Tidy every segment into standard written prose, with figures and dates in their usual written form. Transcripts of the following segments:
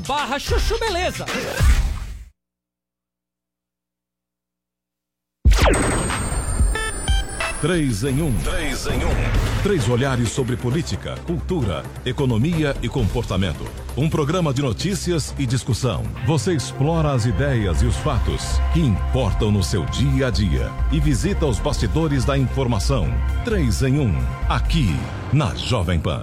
Chuchu Beleza. Três em um. Três olhares sobre política, cultura, economia e comportamento. Um programa de notícias e discussão. Você explora as ideias e os fatos que importam no seu dia a dia e visita os bastidores da informação. 3 em 1, aqui na Jovem Pan.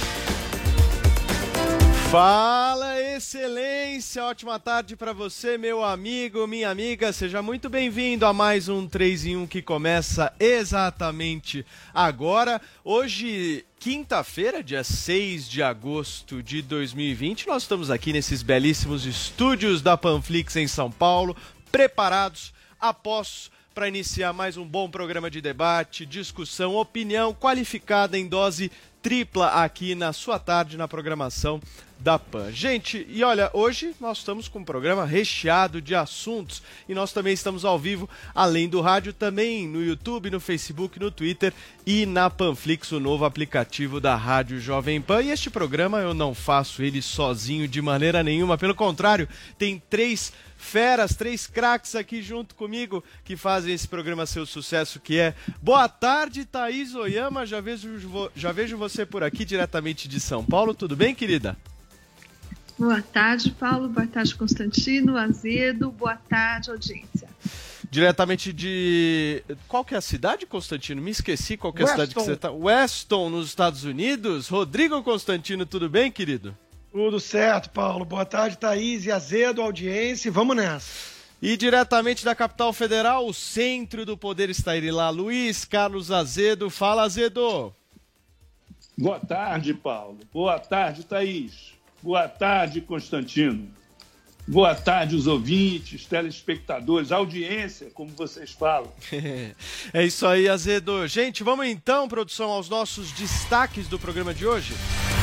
Fala, excelência, ótima tarde para você, meu amigo, minha amiga, seja muito bem-vindo a mais um 3 em 1 que começa exatamente agora. Hoje, quinta-feira, dia 6 de agosto de 2020, nós estamos aqui nesses belíssimos estúdios da Panflix em São Paulo, preparados, apostos para iniciar mais um bom programa de debate, discussão, opinião qualificada em dose tripla aqui na sua tarde na programação da PAN. Gente, e olha, hoje nós estamos com um programa recheado de assuntos e nós também estamos ao vivo, além do rádio, também no YouTube, no Facebook, no Twitter e na Panflix, o novo aplicativo da Rádio Jovem Pan. E este programa eu não faço ele sozinho de maneira nenhuma, pelo contrário, tem três feras, três craques aqui junto comigo que fazem esse programa ser o sucesso que é. Boa tarde, Thaís Oyama, já vejo você por aqui diretamente de São Paulo, tudo bem, querida? Boa tarde, Paulo, boa tarde, Constantino, Azedo, boa tarde, audiência. Diretamente de... Qual que é a cidade, Constantino? Me esqueci qual que é a cidade que você está. Weston, nos Estados Unidos. Rodrigo Constantino, tudo bem, querido? Tudo certo, Paulo. Boa tarde, Thaís e Azedo, audiência. Vamos nessa. E diretamente da capital federal, o centro do poder está ele lá. Luiz Carlos Azedo. Fala, Azedo. Boa tarde, Paulo. Boa tarde, Thaís. Boa tarde, Constantino. Boa tarde, os ouvintes, telespectadores, audiência, como vocês falam. É isso aí, Azedo. Gente, vamos então, produção, aos nossos destaques do programa de hoje.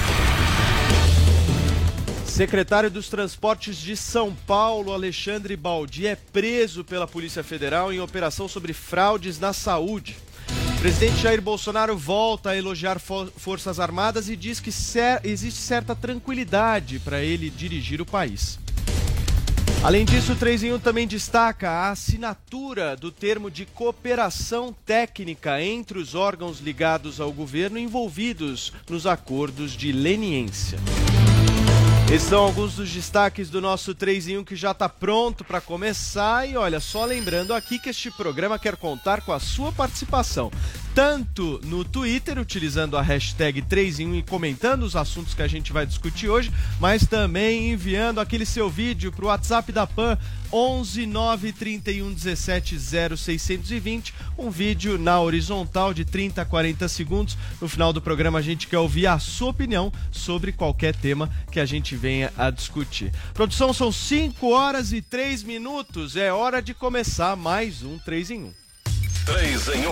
Secretário dos Transportes de São Paulo, Alexandre Baldi, é preso pela Polícia Federal em operação sobre fraudes na saúde. O presidente Jair Bolsonaro volta a elogiar Forças Armadas e diz que existe certa tranquilidade para ele dirigir o país. Além disso, o 3 em 1 também destaca a assinatura do termo de cooperação técnica entre os órgãos ligados ao governo envolvidos nos acordos de leniência. Esses são alguns dos destaques do nosso 3 em 1 que já está pronto para começar. E olha, só lembrando aqui que este programa quer contar com a sua participação, tanto no Twitter, utilizando a hashtag 3 em 1 e comentando os assuntos que a gente vai discutir hoje, mas também enviando aquele seu vídeo para o WhatsApp da PAN, 11 931 17 0620, um vídeo na horizontal de 30 a 40 segundos. No final do programa a gente quer ouvir a sua opinião sobre qualquer tema que a gente venha a discutir. Produção, são 5 horas e 3 minutos, é hora de começar mais um 3 em 1. 3 em 1.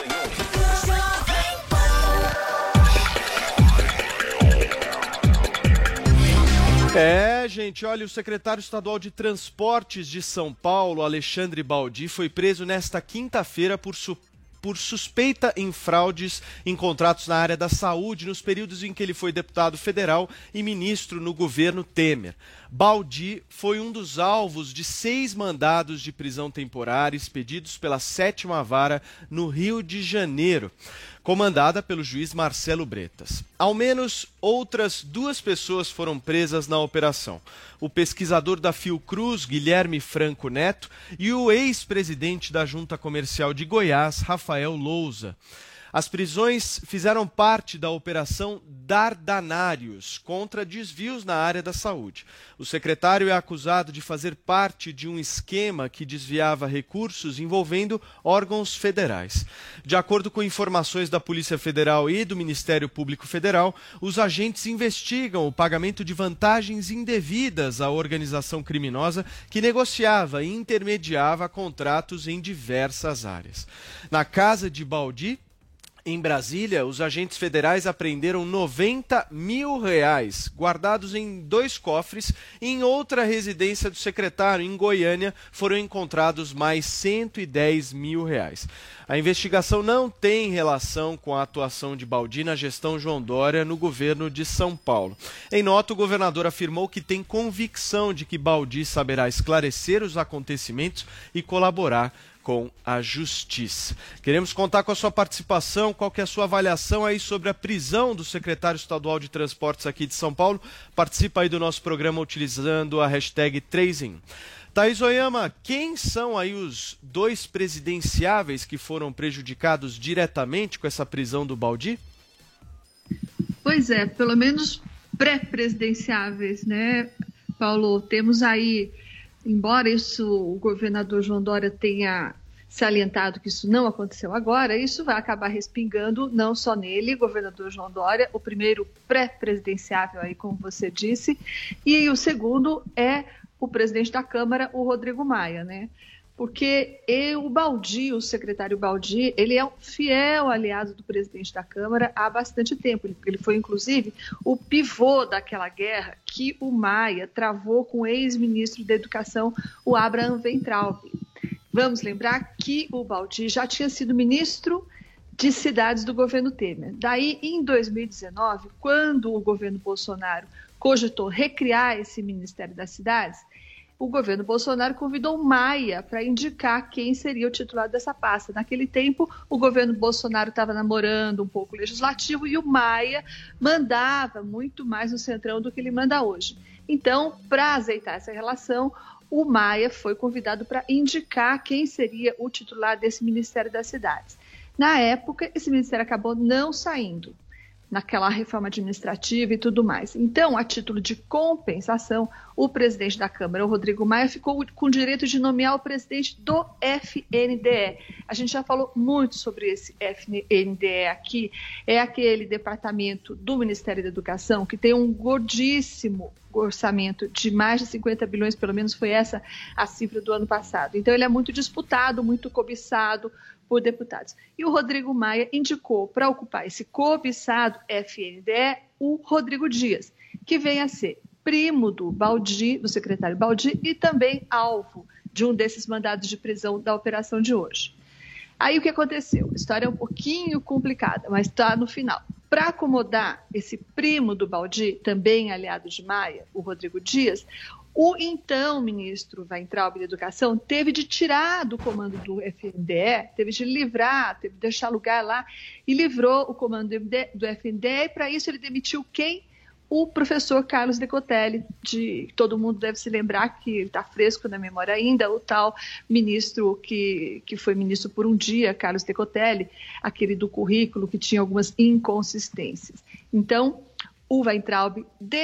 Gente, olha, o secretário estadual de Transportes de São Paulo, Alexandre Baldi, foi preso nesta quinta-feira por suspeita em fraudes em contratos na área da saúde nos períodos em que ele foi deputado federal e ministro no governo Temer. Baldi foi um dos alvos de 6 mandados de prisão temporária expedidos pela 7ª Vara no Rio de Janeiro, comandada pelo juiz Marcelo Bretas. Ao menos outras 2 pessoas foram presas na operação: o pesquisador da Fiocruz, Guilherme Franco Neto, e o ex-presidente da Junta Comercial de Goiás, Rafael Lousa. As prisões fizeram parte da Operação Dardanários contra desvios na área da saúde. O secretário é acusado de fazer parte de um esquema que desviava recursos envolvendo órgãos federais. De acordo com informações da Polícia Federal e do Ministério Público Federal, os agentes investigam o pagamento de vantagens indevidas à organização criminosa que negociava e intermediava contratos em diversas áreas. Na casa de Baldi, Em Brasília, os agentes federais apreenderam R$90 mil, guardados em 2 cofres, e em outra residência do secretário, em Goiânia, foram encontrados mais R$110 mil. A investigação não tem relação com a atuação de Baldi na gestão João Dória no governo de São Paulo. Em nota, o governador afirmou que tem convicção de que Baldi saberá esclarecer os acontecimentos e colaborar com a justiça. Queremos contar com a sua participação, qual que é a sua avaliação aí sobre a prisão do secretário estadual de transportes aqui de São Paulo. Participa aí do nosso programa utilizando a hashtag 3em1. Thaís Oyama, quem são aí os 2 presidenciáveis que foram prejudicados diretamente com essa prisão do Baldi? Pois é, pelo menos pré-presidenciáveis, né, Paulo? Temos aí, embora isso o governador João Dória tenha salientado que isso não aconteceu agora, isso vai acabar respingando não só nele, governador João Dória, o primeiro pré-presidenciável aí, como você disse, e o segundo é o presidente da Câmara, o Rodrigo Maia, né? Porque o Baldi, o secretário Baldi, ele é um fiel aliado do presidente da Câmara há bastante tempo. Ele foi, inclusive, o pivô daquela guerra que o Maia travou com o ex-ministro da Educação, o Abraham Weintraub. Vamos lembrar que o Baldi já tinha sido ministro de cidades do governo Temer. Daí, em 2019, quando o governo Bolsonaro cogitou recriar esse Ministério das Cidades, o governo Bolsonaro convidou o Maia para indicar quem seria o titular dessa pasta. Naquele tempo, o governo Bolsonaro estava namorando um pouco o legislativo e o Maia mandava muito mais no Centrão do que ele manda hoje. Então, para azeitar essa relação, o Maia foi convidado para indicar quem seria o titular desse Ministério das Cidades. Na época, esse ministério acabou não saindo, naquela reforma administrativa e tudo mais. Então, a título de compensação, o presidente da Câmara, o Rodrigo Maia, ficou com o direito de nomear o presidente do FNDE. A gente já falou muito sobre esse FNDE aqui. É aquele departamento do Ministério da Educação que tem um gordíssimo orçamento de mais de 50 bilhões, pelo menos foi essa a cifra do ano passado. Então, ele é muito disputado, muito cobiçado por deputados. E o Rodrigo Maia indicou para ocupar esse cobiçado FNDE o Rodrigo Dias, que vem a ser primo do Baldi, do secretário Baldi, e também alvo de um desses mandados de prisão da operação de hoje. Aí o que aconteceu? A história é um pouquinho complicada, mas está no final. Para acomodar esse primo do Baldi, também aliado de Maia, o Rodrigo Dias, o então ministro Weintraub da Educação teve de tirar do comando do FNDE, teve de livrar, teve de deixar lugar lá, e livrou o comando do FNDE, e para isso ele demitiu quem? O professor Carlos Decotelli, todo mundo deve se lembrar que está fresco na memória ainda, o tal ministro que foi ministro por um dia, Carlos Decotelli, aquele do currículo que tinha algumas inconsistências. Então, o Weintraub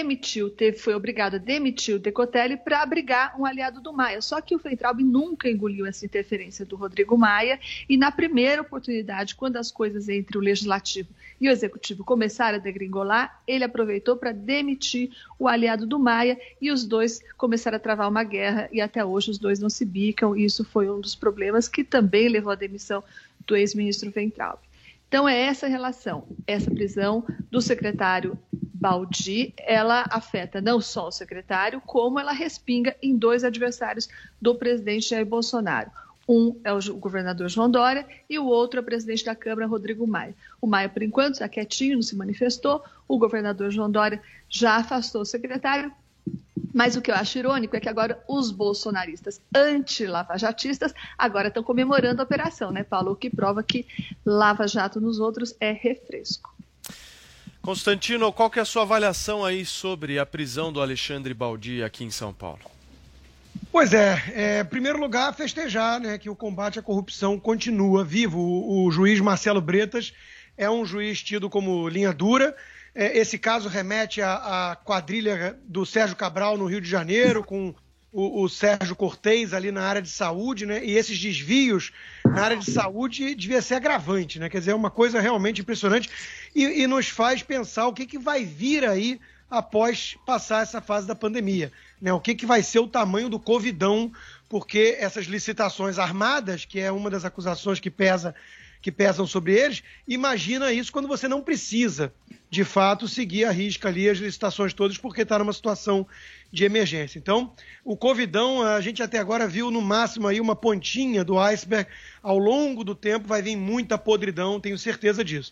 foi obrigado a demitir o Decotelli para abrigar um aliado do Maia. Só que o Weintraub nunca engoliu essa interferência do Rodrigo Maia e na primeira oportunidade, quando as coisas entre o Legislativo e o Executivo começaram a degringolar, ele aproveitou para demitir o aliado do Maia e os dois começaram a travar uma guerra e até hoje os dois não se bicam e isso foi um dos problemas que também levou à demissão do ex-ministro Weintraub. Então é essa relação, essa prisão do secretário Baldi, ela afeta não só o secretário, como ela respinga em 2 adversários do presidente Jair Bolsonaro. Um é o governador João Dória e o outro é o presidente da Câmara, Rodrigo Maia. O Maia, por enquanto, está quietinho, não se manifestou. O governador João Dória já afastou o secretário. Mas o que eu acho irônico é que agora os bolsonaristas anti-lavajatistas agora estão comemorando a operação, né, Paulo? O que prova que lava-jato nos outros é refresco. Constantino, qual que é a sua avaliação aí sobre a prisão do Alexandre Baldi aqui em São Paulo? Pois é, em primeiro lugar, festejar, né, que o combate à corrupção continua vivo. O juiz Marcelo Bretas é um juiz tido como linha dura. Esse caso remete à quadrilha do Sérgio Cabral no Rio de Janeiro, com o Sérgio Cortez ali na área de saúde, né? E esses desvios na área de saúde devia ser agravante, né? Quer dizer, é uma coisa realmente impressionante e nos faz pensar o que vai vir aí após passar essa fase da pandemia, né? O que vai ser o tamanho do covidão, porque essas licitações armadas, que é uma das acusações que que pesam sobre eles. Imagina isso quando você não precisa, de fato, seguir à risca ali as licitações todas, porque está numa situação de emergência. Então, o Covidão, a gente até agora viu no máximo aí uma pontinha do iceberg. Ao longo do tempo vai vir muita podridão, tenho certeza disso.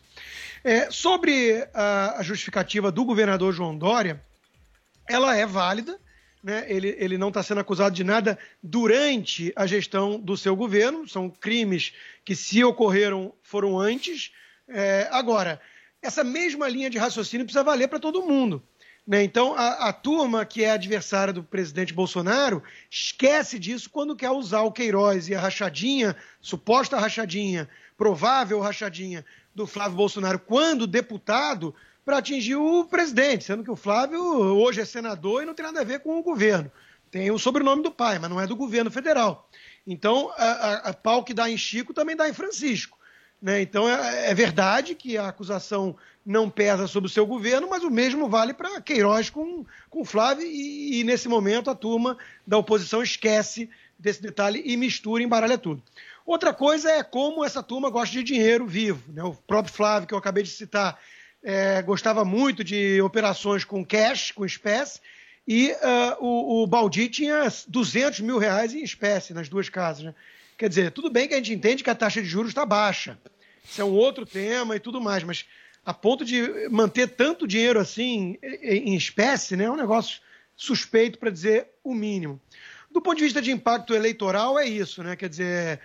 Sobre a justificativa do governador João Dória, ela é válida, né? Ele não está sendo acusado de nada durante a gestão do seu governo, são crimes que, se ocorreram, foram antes. Agora, essa mesma linha de raciocínio precisa valer para todo mundo, né? Então, a turma que é adversária do presidente Bolsonaro esquece disso quando quer usar o Queiroz e a rachadinha, suposta rachadinha, provável rachadinha do Flávio Bolsonaro quando deputado, para atingir o presidente, sendo que o Flávio hoje é senador e não tem nada a ver com o governo. Tem o sobrenome do pai, mas não é do governo federal. Então, a pau que dá em Chico também dá em Francisco, né? Então, é verdade que a acusação não pesa sobre o seu governo, mas o mesmo vale para Queiroz com o Flávio e, nesse momento, a turma da oposição esquece desse detalhe e mistura e embaralha tudo. Outra coisa é como essa turma gosta de dinheiro vivo, né? O próprio Flávio, que eu acabei de citar, gostava muito de operações com cash, com espécie, e o Baldi tinha 200 mil reais em espécie nas duas casas, né? Quer dizer, tudo bem que a gente entende que a taxa de juros está baixa, isso é um outro tema e tudo mais, mas a ponto de manter tanto dinheiro assim em espécie, né, é um negócio suspeito, para dizer o mínimo. Do ponto de vista de impacto eleitoral, é isso, né? Quer dizer,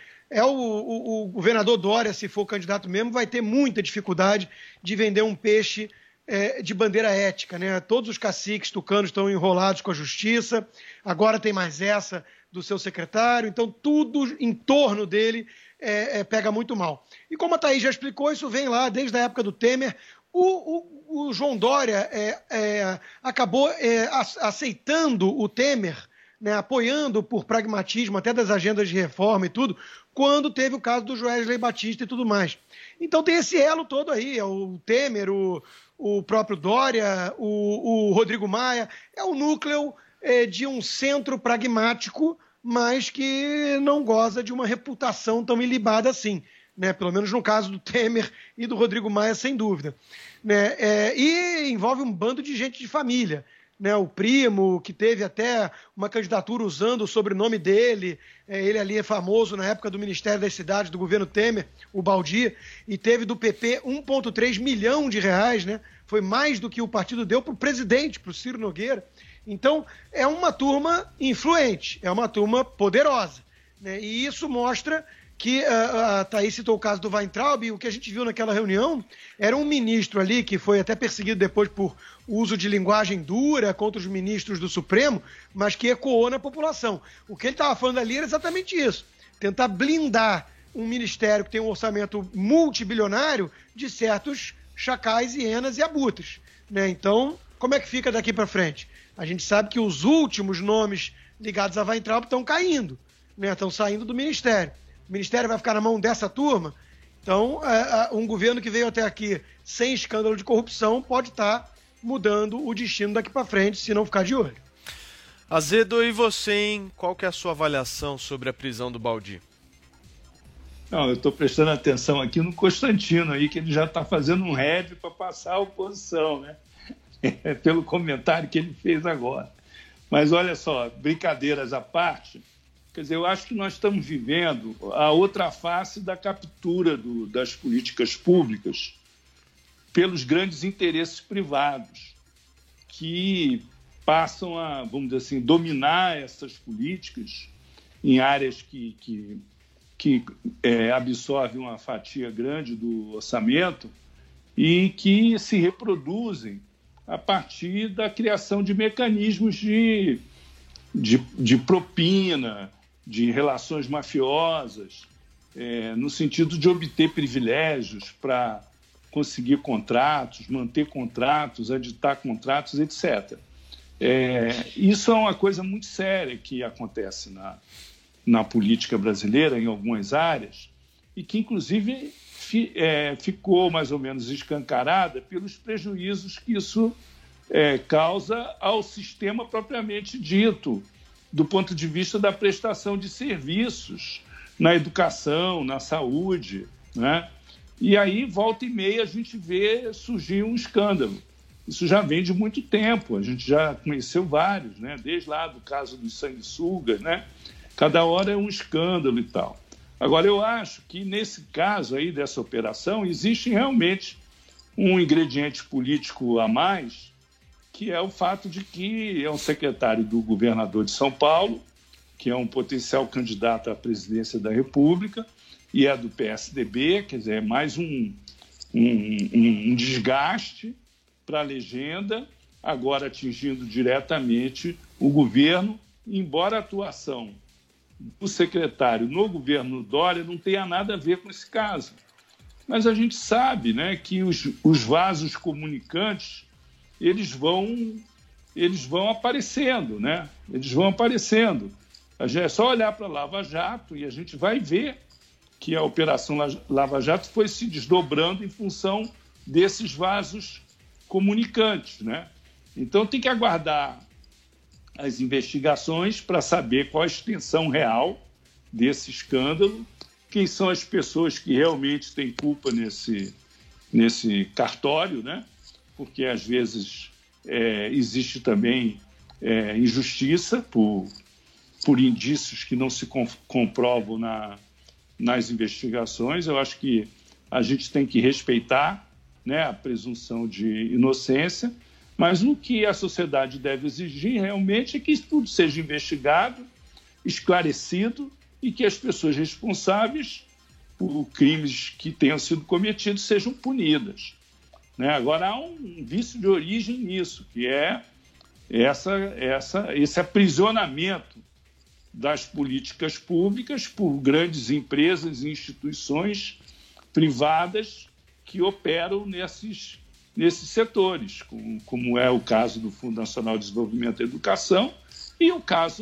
o governador Dória, se for candidato mesmo, vai ter muita dificuldade de vender um peixe de bandeira ética, né? Todos os caciques tucanos estão enrolados com a justiça, agora tem mais essa do seu secretário, então tudo em torno dele pega muito mal. E como a Thaís já explicou, isso vem lá desde a época do Temer. O João Dória acabou aceitando o Temer, né, apoiando por pragmatismo até das agendas de reforma e tudo, quando teve o caso do Joesley Batista e tudo mais. Então tem esse elo todo aí, o Temer, o próprio Dória, o Rodrigo Maia, é o núcleo de um centro pragmático, mas que não goza de uma reputação tão ilibada assim, né? Pelo menos no caso do Temer e do Rodrigo Maia, sem dúvida, né? E envolve um bando de gente de família, né? O primo, que teve até uma candidatura usando o sobrenome dele, ele ali é famoso na época do Ministério das Cidades, do governo Temer, o Baldi, e teve do PP 1,3 milhão de reais, né? Foi mais do que o partido deu para o presidente, para o Ciro Nogueira. Então, é uma turma influente, é uma turma poderosa, né? E isso mostra que a Thaís citou o caso do Weintraub, e o que a gente viu naquela reunião era um ministro ali, que foi até perseguido depois por uso de linguagem dura contra os ministros do Supremo, mas que ecoou na população. O que ele estava falando ali era exatamente isso, tentar blindar um ministério que tem um orçamento multibilionário de certos chacais, hienas e abutres, né? Então, como é que fica daqui para frente? A gente sabe que os últimos nomes ligados a Weintraub estão caindo, né? Estão saindo do Ministério. O Ministério vai ficar na mão dessa turma? Então, um governo que veio até aqui sem escândalo de corrupção pode estar mudando o destino daqui para frente, se não ficar de olho. Azedo, e você, hein? Qual que é a sua avaliação sobre a prisão do Baldi? Não, eu estou prestando atenção aqui no Constantino, aí, que ele já está fazendo um head para passar a oposição, né? Pelo comentário que ele fez agora. Mas olha só, brincadeiras à parte, quer dizer, eu acho que nós estamos vivendo a outra face da captura das políticas públicas pelos grandes interesses privados, que passam a, vamos dizer assim, dominar essas políticas em áreas que absorvem uma fatia grande do orçamento e que se reproduzem a partir da criação de mecanismos de propina, de relações mafiosas, no sentido de obter privilégios para conseguir contratos, manter contratos, editar contratos, etc. Isso é uma coisa muito séria que acontece na política brasileira, em algumas áreas, e que, inclusive, ficou mais ou menos escancarada pelos prejuízos que isso causa ao sistema propriamente dito, do ponto de vista da prestação de serviços na educação, na saúde, né? E aí, volta e meia, a gente vê surgir um escândalo. Isso já vem de muito tempo, a gente já conheceu vários, né? Desde lá do caso dos sanguessugas, né? Cada hora é um escândalo e tal. Agora, eu acho que nesse caso aí dessa operação, existe realmente um ingrediente político a mais, que é o fato de que é um secretário do governador de São Paulo, que é um potencial candidato à presidência da República, e é do PSDB, quer dizer, é mais um desgaste para a legenda, agora atingindo diretamente o governo, embora a atuação do secretário no governo Dória não tenha nada a ver com esse caso. Mas a gente sabe, né, que os vasos comunicantes, eles vão aparecendo, né? Eles vão aparecendo. É só olhar para a Lava Jato e a gente vai ver que a Operação Lava Jato foi se desdobrando em função desses vasos comunicantes, né? Então tem que aguardar as investigações para saber qual a extensão real desse escândalo, quem são as pessoas que realmente têm culpa nesse cartório, né? Porque às vezes existe também injustiça por indícios que não se comprovam nas investigações. Eu acho que a gente tem que respeitar, né, a presunção de inocência, mas o que a sociedade deve exigir realmente é que tudo seja investigado, esclarecido e que as pessoas responsáveis por crimes que tenham sido cometidos sejam punidas, né? Agora, há um vício de origem nisso, que é esse aprisionamento das políticas públicas por grandes empresas e instituições privadas que operam nesses setores, como é o caso do Fundo Nacional de Desenvolvimento e Educação e o caso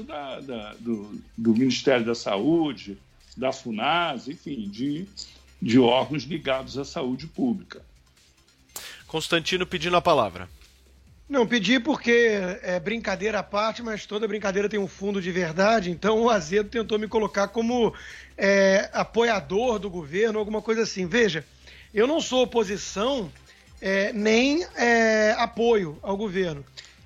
do Ministério da Saúde, da FUNASA, enfim, de órgãos ligados à saúde pública. Constantino pedindo a palavra. Não, pedi porque é brincadeira à parte, mas toda brincadeira tem um fundo de verdade, então o Azedo tentou me colocar como apoiador do governo, alguma coisa assim. Veja, eu não sou oposição nem apoio ao governo.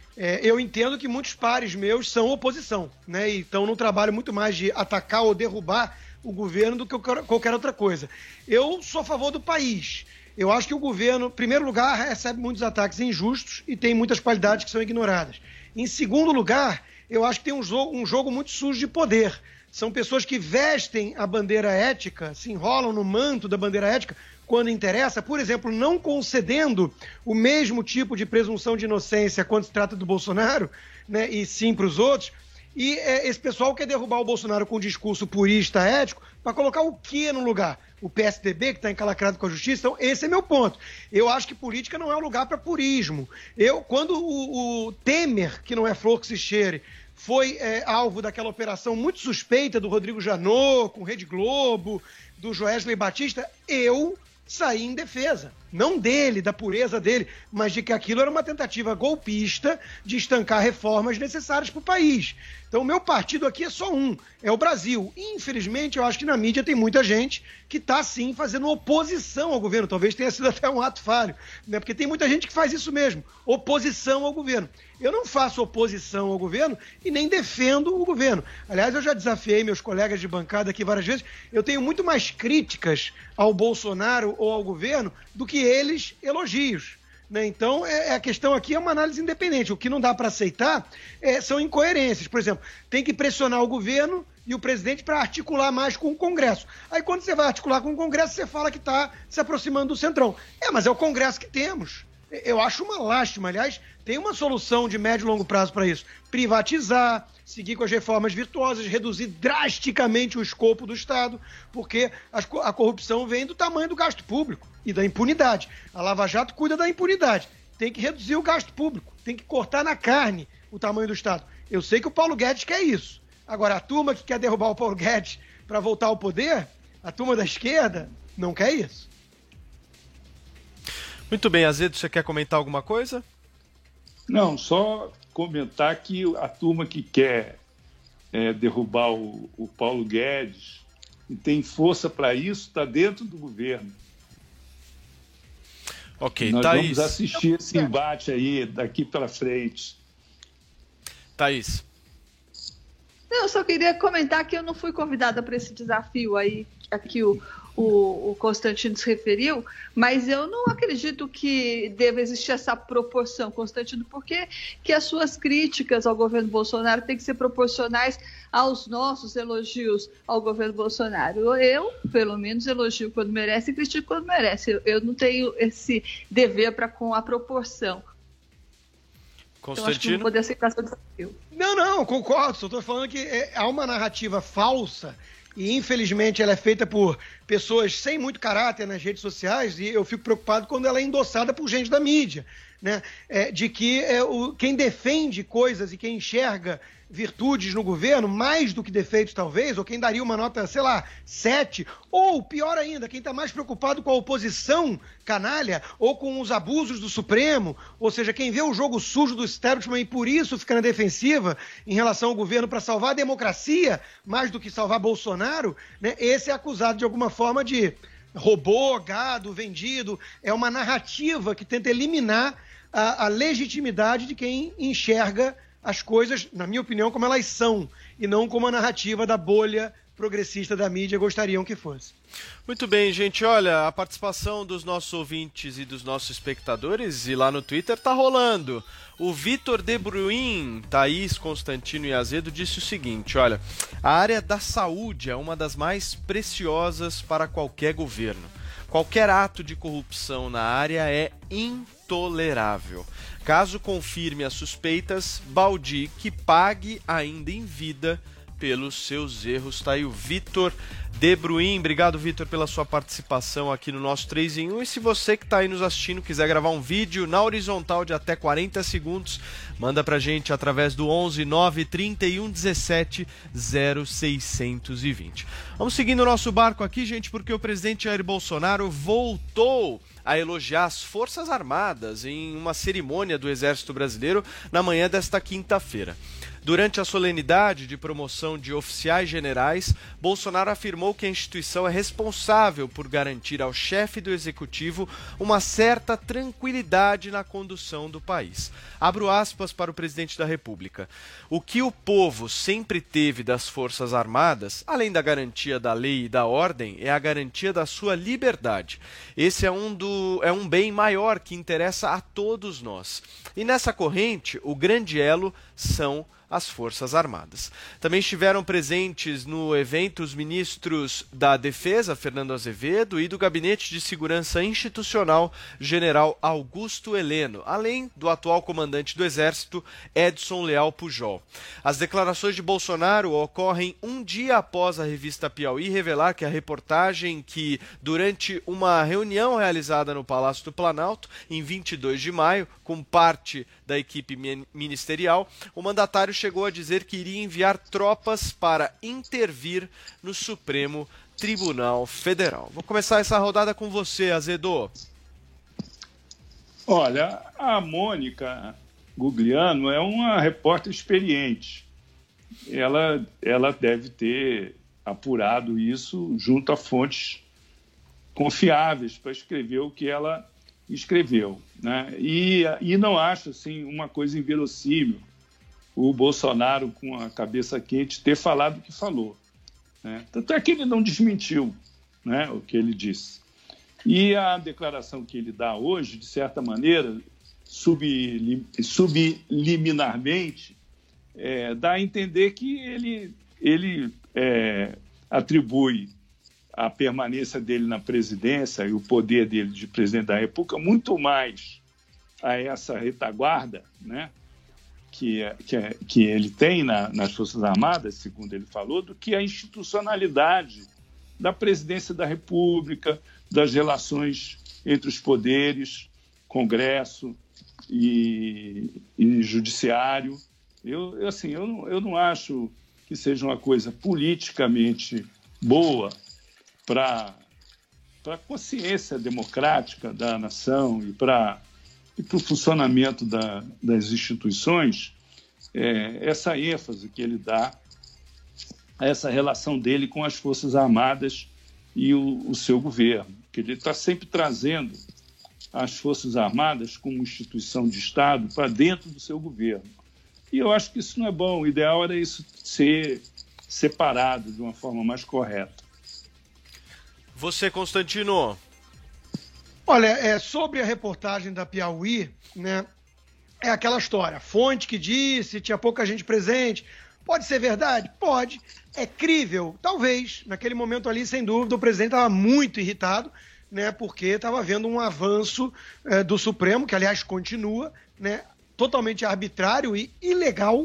Eu entendo que muitos pares meus são oposição, né? Então não trabalho muito mais de atacar ou derrubar o governo do que qualquer outra coisa. Eu sou a favor do país. Eu acho que o governo, em primeiro lugar, recebe muitos ataques injustos e tem muitas qualidades que são ignoradas. Em segundo lugar, eu acho que tem um jogo muito sujo de poder. São pessoas que vestem a bandeira ética, se enrolam no manto da bandeira ética quando interessa, por exemplo, não concedendo o mesmo tipo de presunção de inocência quando se trata do Bolsonaro, né, e sim para os outros. E esse pessoal quer derrubar o Bolsonaro com um discurso purista, ético, para colocar o quê no lugar? O PSDB, que está encalacrado com a justiça? Então, esse é meu ponto. Eu acho que política não é um lugar para purismo. Quando o Temer, que não é flor que se cheire, foi alvo daquela operação muito suspeita do Rodrigo Janot, com Rede Globo, do Joesley Batista, eu saí em defesa. Não dele, da pureza dele, mas de que aquilo era uma tentativa golpista de estancar reformas necessárias para o país. Então, o meu partido aqui é só um, é o Brasil. Infelizmente, eu acho que na mídia tem muita gente que está, sim, fazendo oposição ao governo. Talvez tenha sido até um ato falho, né? Porque tem muita gente que faz isso mesmo, oposição ao governo. Eu não faço oposição ao governo e nem defendo o governo. Aliás, eu já desafiei meus colegas de bancada aqui várias vezes. Eu tenho muito mais críticas ao Bolsonaro ou ao governo do que eles elogios, né? Então, a questão aqui é uma análise independente. O que não dá para aceitar são incoerências. Por exemplo, tem que pressionar o governo e o presidente para articular mais com o Congresso. Aí, quando você vai articular com o Congresso, você fala que está se aproximando do Centrão. Mas é o Congresso que temos. Eu acho uma lástima. Aliás, tem uma solução de médio e longo prazo para isso. Privatizar, seguir com as reformas virtuosas, reduzir drasticamente o escopo do Estado, porque a corrupção vem do tamanho do gasto público e da impunidade. A Lava Jato cuida da impunidade. Tem que reduzir o gasto público, tem que cortar na carne o tamanho do Estado. Eu sei que o Paulo Guedes quer isso. Agora, a turma que quer derrubar o Paulo Guedes para voltar ao poder, a turma da esquerda, não quer isso. Muito bem, Azedo, você quer comentar alguma coisa? Não, só comentar que a turma que quer derrubar o Paulo Guedes e tem força para isso está dentro do governo. Ok, Nós Thaís. vamos assistir esse embate aí daqui para frente. Thaís. Eu só queria comentar que eu não fui convidada para esse desafio aí, aqui o Constantino se referiu, mas eu não acredito que deva existir essa proporção, Constantino, porque que as suas críticas ao governo Bolsonaro têm que ser proporcionais aos nossos elogios ao governo Bolsonaro. Eu, pelo menos, elogio quando merece e critico quando merece. Eu não tenho esse dever com a proporção. Constantino? Então, acho que não poder aceitar esse desafio. Não, concordo. Só estou falando que há uma narrativa falsa e, infelizmente, ela é feita por pessoas sem muito caráter nas redes sociais e eu fico preocupado quando ela é endossada por gente da mídia, né? De que quem defende coisas e quem enxerga virtudes no governo, mais do que defeitos talvez, ou quem daria uma nota, 7, ou pior ainda, quem está mais preocupado com a oposição canalha ou com os abusos do Supremo, ou seja, quem vê o jogo sujo do establishment e por isso fica na defensiva em relação ao governo para salvar a democracia, mais do que salvar Bolsonaro, né? Esse é acusado de alguma forma de robô, gado, vendido. É uma narrativa que tenta eliminar a legitimidade de quem enxerga as coisas, na minha opinião, como elas são, e não como a narrativa da bolha progressista da mídia gostariam que fosse. Muito bem, gente. Olha, a participação dos nossos ouvintes e dos nossos espectadores, e lá no Twitter, tá rolando. O Vitor De Bruin, Thaís, Constantino e Azedo disse o seguinte, olha, a área da saúde é uma das mais preciosas para qualquer governo. Qualquer ato de corrupção na área é intolerável. Caso confirme as suspeitas, Baldi que pague ainda em vida pelos seus erros. Tá aí o Vitor De Bruin. Obrigado, Vitor, pela sua participação aqui no nosso 3 em 1. E se você que está aí nos assistindo quiser gravar um vídeo na horizontal de até 40 segundos, manda pra gente através do 11 931 17 0620. Vamos seguindo o nosso barco aqui, gente, porque o presidente Jair Bolsonaro voltou a elogiar as Forças Armadas em uma cerimônia do Exército Brasileiro na manhã desta quinta-feira. Durante a solenidade de promoção de oficiais generais, Bolsonaro afirmou que a instituição é responsável por garantir ao chefe do executivo uma certa tranquilidade na condução do país. Abro aspas para o presidente da República. O que o povo sempre teve das Forças Armadas, além da garantia da lei e da ordem, é a garantia da sua liberdade. Esse é um bem maior que interessa a todos nós. E nessa corrente, o grande elo são as Forças Armadas. Também estiveram presentes no evento os ministros da Defesa, Fernando Azevedo, e do Gabinete de Segurança Institucional, General Augusto Heleno, além do atual comandante do Exército, Edson Leal Pujol. As declarações de Bolsonaro ocorrem um dia após a revista Piauí revelar que a reportagem que, durante uma reunião realizada no Palácio do Planalto, em 22 de maio, com parte da equipe ministerial, o mandatário chegou a dizer que iria enviar tropas para intervir no Supremo Tribunal Federal. Vou começar essa rodada com você, Azedo. Olha, a Mônica Gugliano é uma repórter experiente. Ela deve ter apurado isso junto a fontes confiáveis para escrever o que ela escreveu, né? E não acho assim, uma coisa inverossímil o Bolsonaro, com a cabeça quente, ter falado o que falou, né? Tanto é que ele não desmentiu, né, o que ele disse. E a declaração que ele dá hoje, de certa maneira, subliminarmente, dá a entender que ele atribui a permanência dele na presidência e o poder dele de presidente da República muito mais a essa retaguarda, né, que ele tem nas Forças Armadas, segundo ele falou, do que a institucionalidade da presidência da República, das relações entre os poderes, Congresso e Judiciário. Eu não acho que seja uma coisa politicamente boa para a consciência democrática da nação e para o funcionamento das instituições, essa ênfase que ele dá a essa relação dele com as Forças Armadas e o seu governo, que ele está sempre trazendo as Forças Armadas como instituição de Estado para dentro do seu governo. E eu acho que isso não é bom. O ideal era isso ser separado de uma forma mais correta. Você, Constantino? Olha, sobre a reportagem da Piauí, né, é aquela história. Fonte que disse, tinha pouca gente presente. Pode ser verdade? Pode. É crível? Talvez. Naquele momento ali, sem dúvida, o presidente estava muito irritado, né, porque estava havendo um avanço do Supremo, que, aliás, continua, né, totalmente arbitrário e ilegal.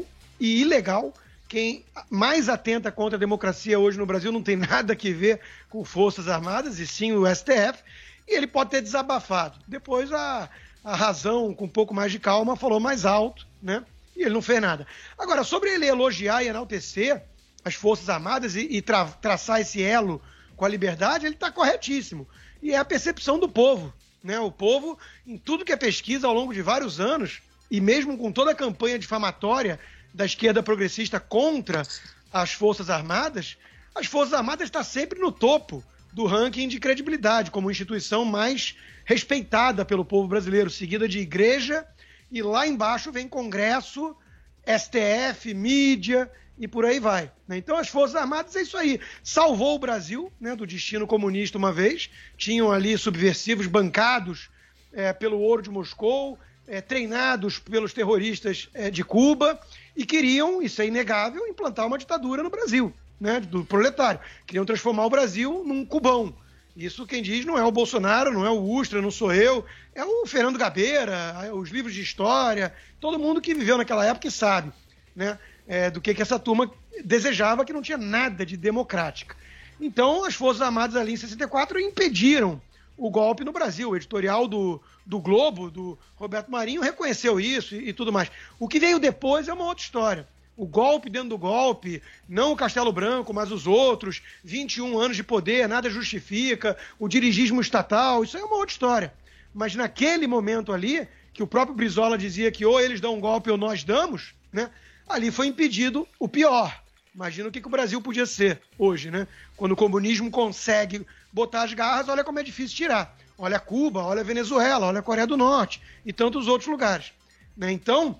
Quem mais atenta contra a democracia hoje no Brasil não tem nada a ver com Forças Armadas, e sim o STF, e ele pode ter desabafado. Depois a razão, com um pouco mais de calma, falou mais alto, né? E ele não fez nada. Agora, sobre ele elogiar e enaltecer as Forças Armadas e traçar esse elo com a liberdade, ele está corretíssimo. E é a percepção do povo, né? O povo, em tudo que é pesquisa ao longo de vários anos, e mesmo com toda a campanha difamatória da esquerda progressista contra as Forças Armadas estão sempre no topo do ranking de credibilidade, como instituição mais respeitada pelo povo brasileiro, seguida de igreja, e lá embaixo vem Congresso, STF, mídia e por aí vai. Então as Forças Armadas é isso aí. Salvou o Brasil, né, do destino comunista uma vez, tinham ali subversivos bancados pelo ouro de Moscou, treinados pelos terroristas de Cuba, e queriam, isso é inegável, implantar uma ditadura no Brasil, né, do proletário. Queriam transformar o Brasil num Cubão. Isso quem diz não é o Bolsonaro, não é o Ustra, não sou eu, é o Fernando Gabeira, os livros de história, todo mundo que viveu naquela época e sabe, né, do que essa turma desejava, que não tinha nada de democrática. Então as Forças Armadas ali em 64 impediram o golpe no Brasil. O editorial do Globo, do Roberto Marinho, reconheceu isso e tudo mais. O que veio depois é uma outra história. O golpe dentro do golpe, não o Castelo Branco, mas os outros, 21 anos de poder, nada justifica, o dirigismo estatal, isso é uma outra história. Mas naquele momento ali, que o próprio Brizola dizia que ou eles dão um golpe ou nós damos, né, ali foi impedido o pior. Imagina o que o Brasil podia ser hoje, né? Quando o comunismo consegue botar as garras, olha como é difícil tirar. Olha Cuba, olha Venezuela, olha a Coreia do Norte e tantos outros lugares, né? Então,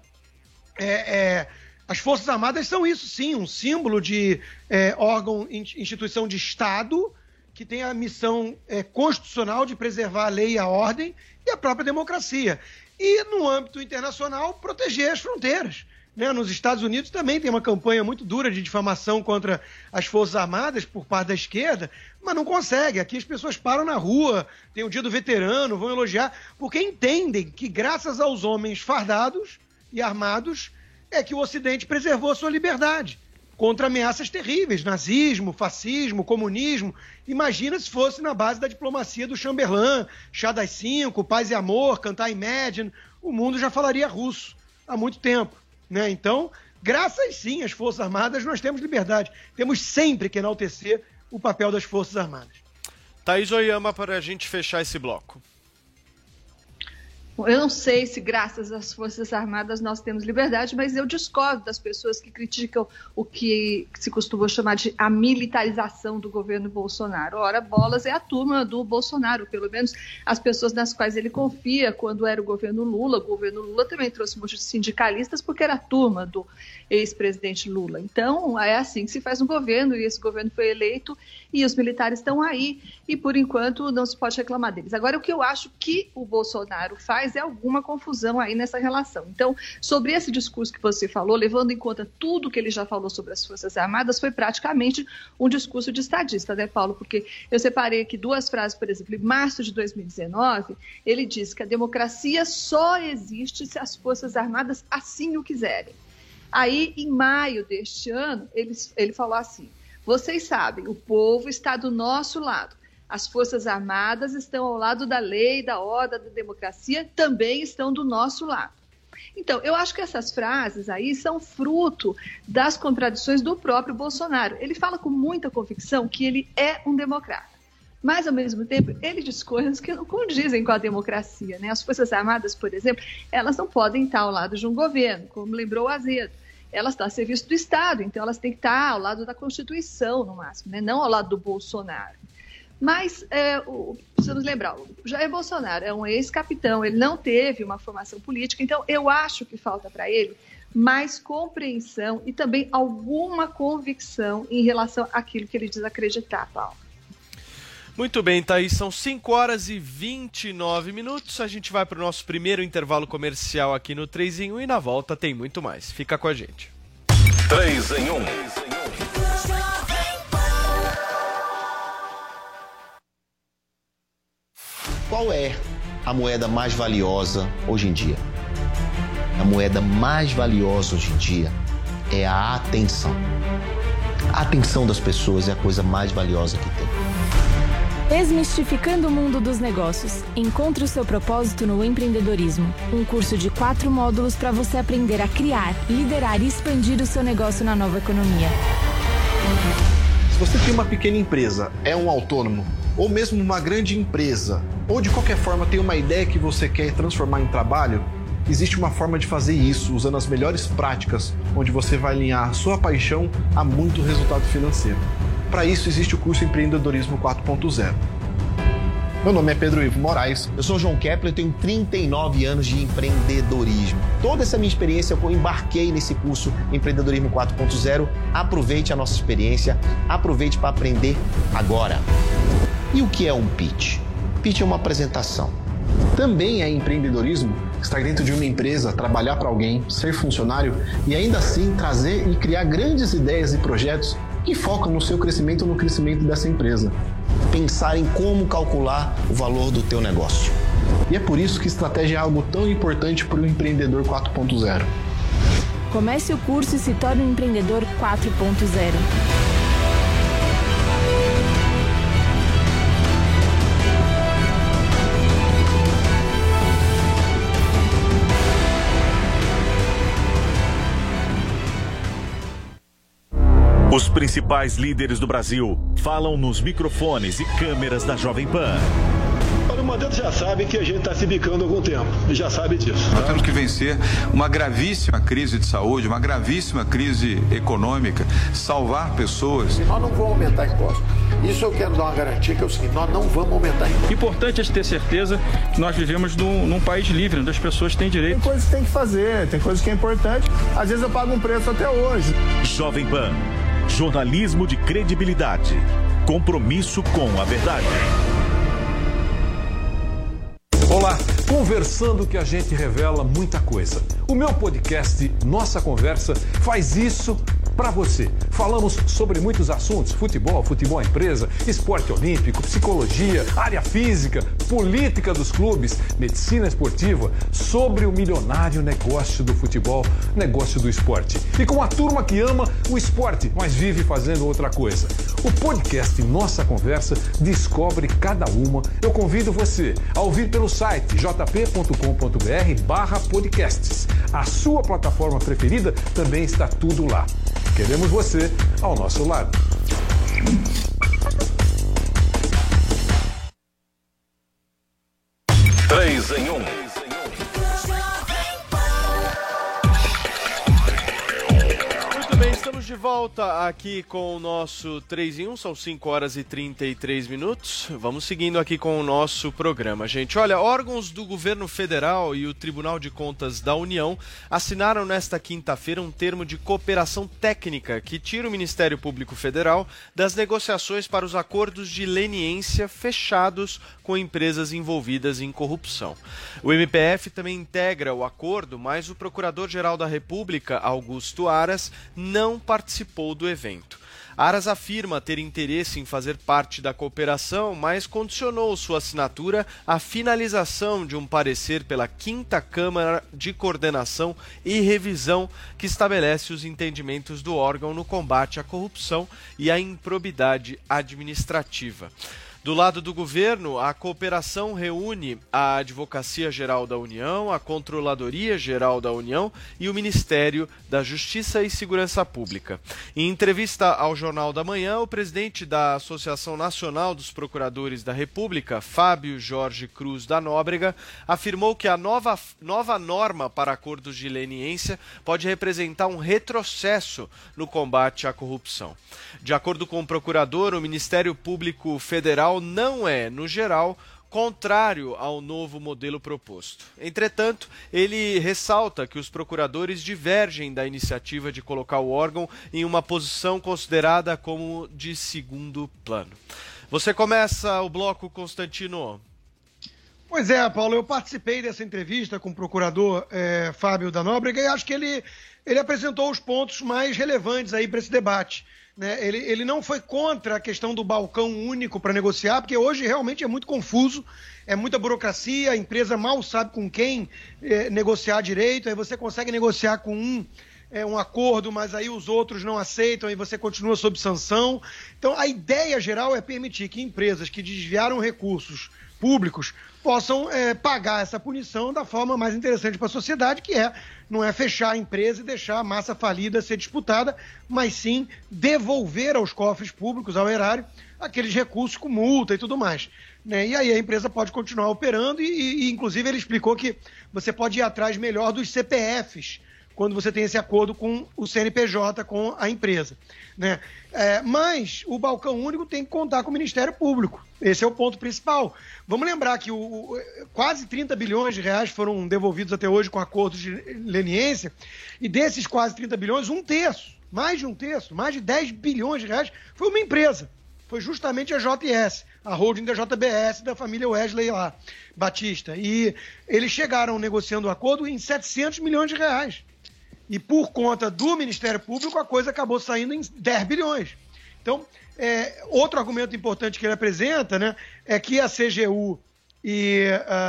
as Forças Armadas são isso sim, um símbolo de órgão, instituição de Estado, que tem a missão constitucional de preservar a lei e a ordem e a própria democracia. E, no âmbito internacional, proteger as fronteiras. Né? Nos Estados Unidos também tem uma campanha muito dura de difamação contra as Forças Armadas por parte da esquerda, mas não consegue. Aqui as pessoas param na rua, tem o Dia do Veterano, vão elogiar, porque entendem que graças aos homens fardados e armados é que o Ocidente preservou a sua liberdade contra ameaças terríveis, nazismo, fascismo, comunismo. Imagina se fosse na base da diplomacia do Chamberlain, Chá das 5, Paz e Amor, cantar Imagine, o mundo já falaria russo há muito tempo. Né? Então, graças sim às Forças Armadas, nós temos liberdade. Temos sempre que enaltecer o papel das Forças Armadas. Thaís Oyama, para a gente fechar esse bloco. Eu não sei se graças às Forças Armadas nós temos liberdade, mas eu discordo das pessoas que criticam o que se costuma chamar de a militarização do governo Bolsonaro. Ora, bolas é a turma do Bolsonaro, pelo menos as pessoas nas quais ele confia quando era o governo Lula. O governo Lula também trouxe muitos sindicalistas porque era a turma do ex-presidente Lula. Então, é assim que se faz um governo, e esse governo foi eleito e os militares estão aí e, por enquanto, não se pode reclamar deles. Agora, o que eu acho que o Bolsonaro faz é alguma confusão aí nessa relação. Então, sobre esse discurso que você falou, levando em conta tudo que ele já falou sobre as Forças Armadas, foi praticamente um discurso de estadista, né, Paulo? Porque eu separei aqui duas frases, por exemplo, em março de 2019, ele disse que a democracia só existe se as Forças Armadas assim o quiserem. Aí, em maio deste ano, ele falou assim: vocês sabem, o povo está do nosso lado. As Forças Armadas estão ao lado da lei, da ordem, da democracia, também estão do nosso lado. Então, eu acho que essas frases aí são fruto das contradições do próprio Bolsonaro. Ele fala com muita convicção que ele é um democrata, mas, ao mesmo tempo, ele diz coisas que não condizem com a democracia, né? As Forças Armadas, por exemplo, elas não podem estar ao lado de um governo, como lembrou o Azedo. Elas estão a serviço do Estado, então elas têm que estar ao lado da Constituição, no máximo, né? Não ao lado do Bolsonaro. Mas precisamos lembrar, o Jair Bolsonaro é um ex-capitão, ele não teve uma formação política, então eu acho que falta para ele mais compreensão e também alguma convicção em relação àquilo que ele diz acreditar, Paulo. Muito bem, Thaís, são 5h29. A gente vai para o nosso primeiro intervalo comercial aqui no 3 em 1 e na volta tem muito mais. Fica com a gente. 3 em 1. Qual é a moeda mais valiosa hoje em dia? A moeda mais valiosa hoje em dia é a atenção. A atenção das pessoas é a coisa mais valiosa que tem. Desmistificando o mundo dos negócios. Encontre o seu propósito no empreendedorismo. Um curso de 4 módulos para você aprender a criar, liderar e expandir o seu negócio na nova economia. Se você tem uma pequena empresa, é um autônomo, ou mesmo uma grande empresa, ou de qualquer forma tem uma ideia que você quer transformar em trabalho, existe uma forma de fazer isso usando as melhores práticas, onde você vai alinhar sua paixão a muito resultado financeiro. Para isso existe o curso Empreendedorismo 4.0. Meu nome é Pedro Ivo Moraes. Eu sou João Kepler, tenho 39 anos de empreendedorismo. Toda essa minha experiência eu embarquei nesse curso Empreendedorismo 4.0. Aproveite a nossa experiência, aproveite para aprender agora. E o que é um pitch? Pitch é uma apresentação. Também é empreendedorismo estar dentro de uma empresa, trabalhar para alguém, ser funcionário e ainda assim trazer e criar grandes ideias e projetos que focam no seu crescimento ou no crescimento dessa empresa. Pensar em como calcular o valor do teu negócio. E é por isso que estratégia é algo tão importante para o empreendedor 4.0. Comece o curso e se torne um empreendedor 4.0. Os principais líderes do Brasil falam nos microfones e câmeras da Jovem Pan. O Mandetta já sabe que a gente está se bicando há algum tempo, e já sabe disso. Nós temos que vencer uma gravíssima crise de saúde, uma gravíssima crise econômica, salvar pessoas. Nós não vamos aumentar impostos. Isso eu quero dar uma garantia, que é o seguinte, nós não vamos aumentar impostos. Importante é ter certeza que nós vivemos num país livre, onde as pessoas têm direito. Tem coisas que tem que fazer, tem coisas que é importante. Às vezes eu pago um preço até hoje. Jovem Pan. Jornalismo de credibilidade. Compromisso com a verdade. Olá, conversando que a gente revela muita coisa. O meu podcast Nossa Conversa faz isso para você. Falamos sobre muitos assuntos: futebol, futebol empresa, esporte olímpico, psicologia, área física, política dos clubes, medicina esportiva, sobre o milionário negócio do futebol, negócio do esporte. E com a turma que ama o esporte, mas vive fazendo outra coisa. O podcast Nossa Conversa descobre cada uma. Eu convido você a ouvir pelo site jp.com.br/podcasts. A sua plataforma preferida também está tudo lá. Queremos você ao nosso lado. Três em 1. Muito bem, estamos de volta aqui com o nosso 3 em 1, são 5h33. Vamos seguindo aqui com o nosso programa, gente. Olha, órgãos do governo federal e o Tribunal de Contas da União assinaram nesta quinta-feira um termo de cooperação técnica que tira o Ministério Público Federal das negociações para os acordos de leniência fechados com empresas envolvidas em corrupção. O MPF também integra o acordo, mas o Procurador-Geral da República, Augusto Aras, não participou do evento. Aras afirma ter interesse em fazer parte da cooperação, mas condicionou sua assinatura à finalização de um parecer pela 5ª Câmara de Coordenação e Revisão que estabelece os entendimentos do órgão no combate à corrupção e à improbidade administrativa. Do lado do governo, a cooperação reúne a Advocacia Geral da União, a Controladoria Geral da União e o Ministério da Justiça e Segurança Pública. Em entrevista ao Jornal da Manhã, o presidente da Associação Nacional dos Procuradores da República, Fábio Jorge Cruz da Nóbrega, afirmou que a nova norma para acordos de leniência pode representar um retrocesso no combate à corrupção. De acordo com o procurador, o Ministério Público Federal Federal não é, no geral, contrário ao novo modelo proposto. Entretanto, ele ressalta que os procuradores divergem da iniciativa de colocar o órgão em uma posição considerada como de segundo plano. Você começa o bloco, Constantino. Pois é, Paulo, eu participei dessa entrevista com o procurador Fábio da Nóbrega e acho que ele apresentou os pontos mais relevantes aí para esse debate. Né? Ele não foi contra a questão do balcão único para negociar, porque hoje realmente é muito confuso, é muita burocracia, a empresa mal sabe com quem negociar direito, aí você consegue negociar com um acordo, mas aí os outros não aceitam e você continua sob sanção. Então, a ideia geral é permitir que empresas que desviaram recursos públicos possam pagar essa punição da forma mais interessante para a sociedade, que não é fechar a empresa e deixar a massa falida ser disputada, mas sim devolver aos cofres públicos, ao erário, aqueles recursos com multa e tudo mais. Né? E aí a empresa pode continuar operando e inclusive, ele explicou que você pode ir atrás melhor dos CPFs, quando você tem esse acordo com o CNPJ, com a empresa. Né? Mas o balcão único tem que contar com o Ministério Público. Esse é o ponto principal. Vamos lembrar que quase 30 bilhões de reais foram devolvidos até hoje com acordos de leniência, e desses quase 30 bilhões, mais de 10 bilhões de reais, foi uma empresa. Foi justamente a JS, a holding da JBS, da família Wesley lá, Batista. E eles chegaram negociando o acordo em 700 milhões de reais. E por conta do Ministério Público, a coisa acabou saindo em 10 bilhões. Então, outro argumento importante que ele apresenta, né, é que a CGU e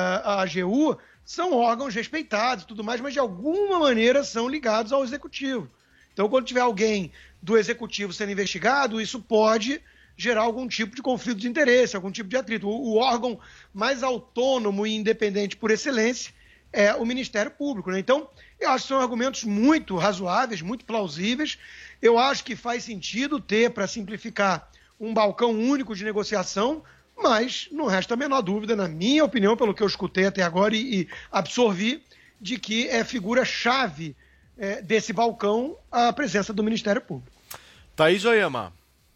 a AGU são órgãos respeitados e tudo mais, mas de alguma maneira são ligados ao Executivo. Então, quando tiver alguém do Executivo sendo investigado, isso pode gerar algum tipo de conflito de interesse, algum tipo de atrito. O órgão mais autônomo e independente por excelência é o Ministério Público. Né? Então, eu acho que são argumentos muito razoáveis, muito plausíveis. Eu acho que faz sentido ter, para simplificar, um balcão único de negociação, mas não resta a menor dúvida, na minha opinião, pelo que eu escutei até agora e absorvi, de que é figura-chave desse balcão a presença do Ministério Público. Thaís Oyama.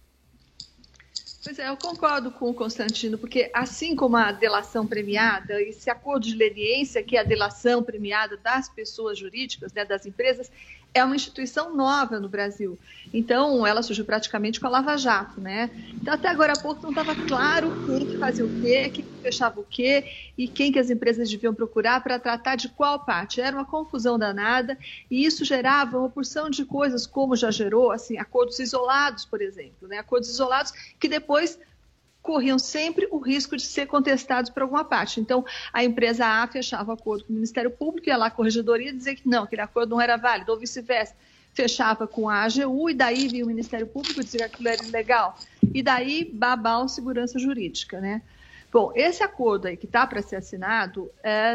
Pois é, eu concordo com o Constantino, porque assim como a delação premiada, esse acordo de leniência, que é a delação premiada das pessoas jurídicas, né, das empresas, é uma instituição nova no Brasil. Então, ela surgiu praticamente com a Lava Jato, né? Então, até agora há pouco não estava claro quem que fazia o quê, quem fechava o quê e quem que as empresas deviam procurar para tratar de qual parte. Era uma confusão danada e isso gerava uma porção de coisas, como já gerou, assim, acordos isolados, por exemplo, né? Acordos isolados que depois corriam sempre o risco de ser contestados por alguma parte. Então, a empresa A fechava acordo com o Ministério Público, ia lá a corregedoria dizer que não, aquele acordo não era válido, ou vice-versa. Fechava com a AGU e daí vinha o Ministério Público dizer que aquilo era ilegal. E daí, babau segurança jurídica, né? Bom, esse acordo aí que está para ser assinado,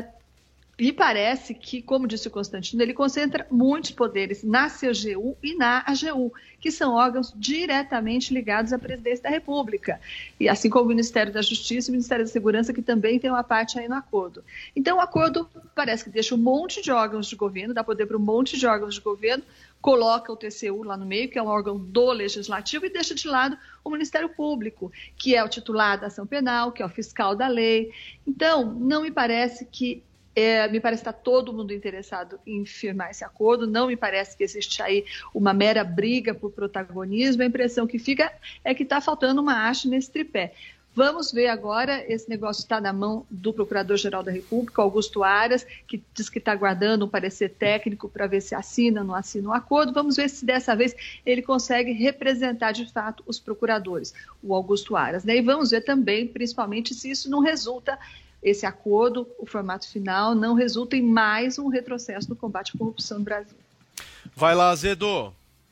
me parece que, como disse o Constantino, ele concentra muitos poderes na CGU e na AGU, que são órgãos diretamente ligados à Presidência da República. E assim como o Ministério da Justiça e o Ministério da Segurança, que também tem uma parte aí no acordo. Então, o acordo parece que deixa um monte de órgãos de governo, dá poder para um monte de órgãos de governo, coloca o TCU lá no meio, que é um órgão do Legislativo, e deixa de lado o Ministério Público, que é o titular da ação penal, que é o fiscal da lei. Então, não me parece que me parece que está todo mundo interessado em firmar esse acordo, não me parece que existe aí uma mera briga por protagonismo, a impressão que fica é que está faltando uma haste nesse tripé. Vamos ver agora, esse negócio está na mão do Procurador-Geral da República, Augusto Aras, que diz que está aguardando um parecer técnico para ver se assina ou não assina o acordo. Vamos ver se dessa vez ele consegue representar de fato os procuradores, o Augusto Aras. Né? E vamos ver também, principalmente, se isso não resulta, esse acordo, o formato final, não resulta em mais um retrocesso no combate à corrupção no Brasil. Vai lá, Azedo.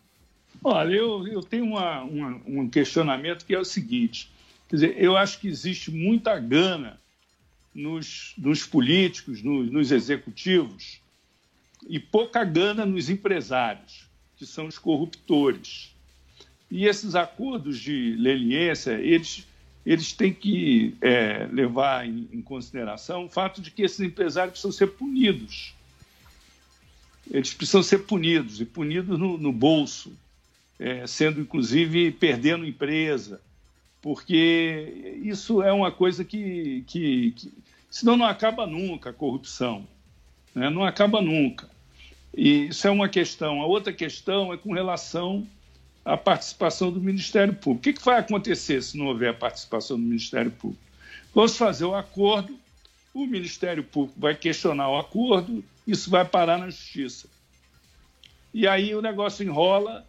Olha, eu tenho um questionamento que é o seguinte, quer dizer, eu acho que existe muita gana nos políticos, nos executivos, e pouca gana nos empresários, que são os corruptores. E esses acordos de leniência, eles têm que levar em consideração o fato de que esses empresários precisam ser punidos. Eles precisam ser punidos, e punidos no bolso, sendo, inclusive, perdendo empresa, porque isso é uma coisa que senão não acaba nunca a corrupção, né? Não acaba nunca. E isso é uma questão. A outra questão é com relação à participação do Ministério Público. O que vai acontecer se não houver a participação do Ministério Público? Vamos fazer o acordo, o Ministério Público vai questionar o acordo, isso vai parar na Justiça. E aí o negócio enrola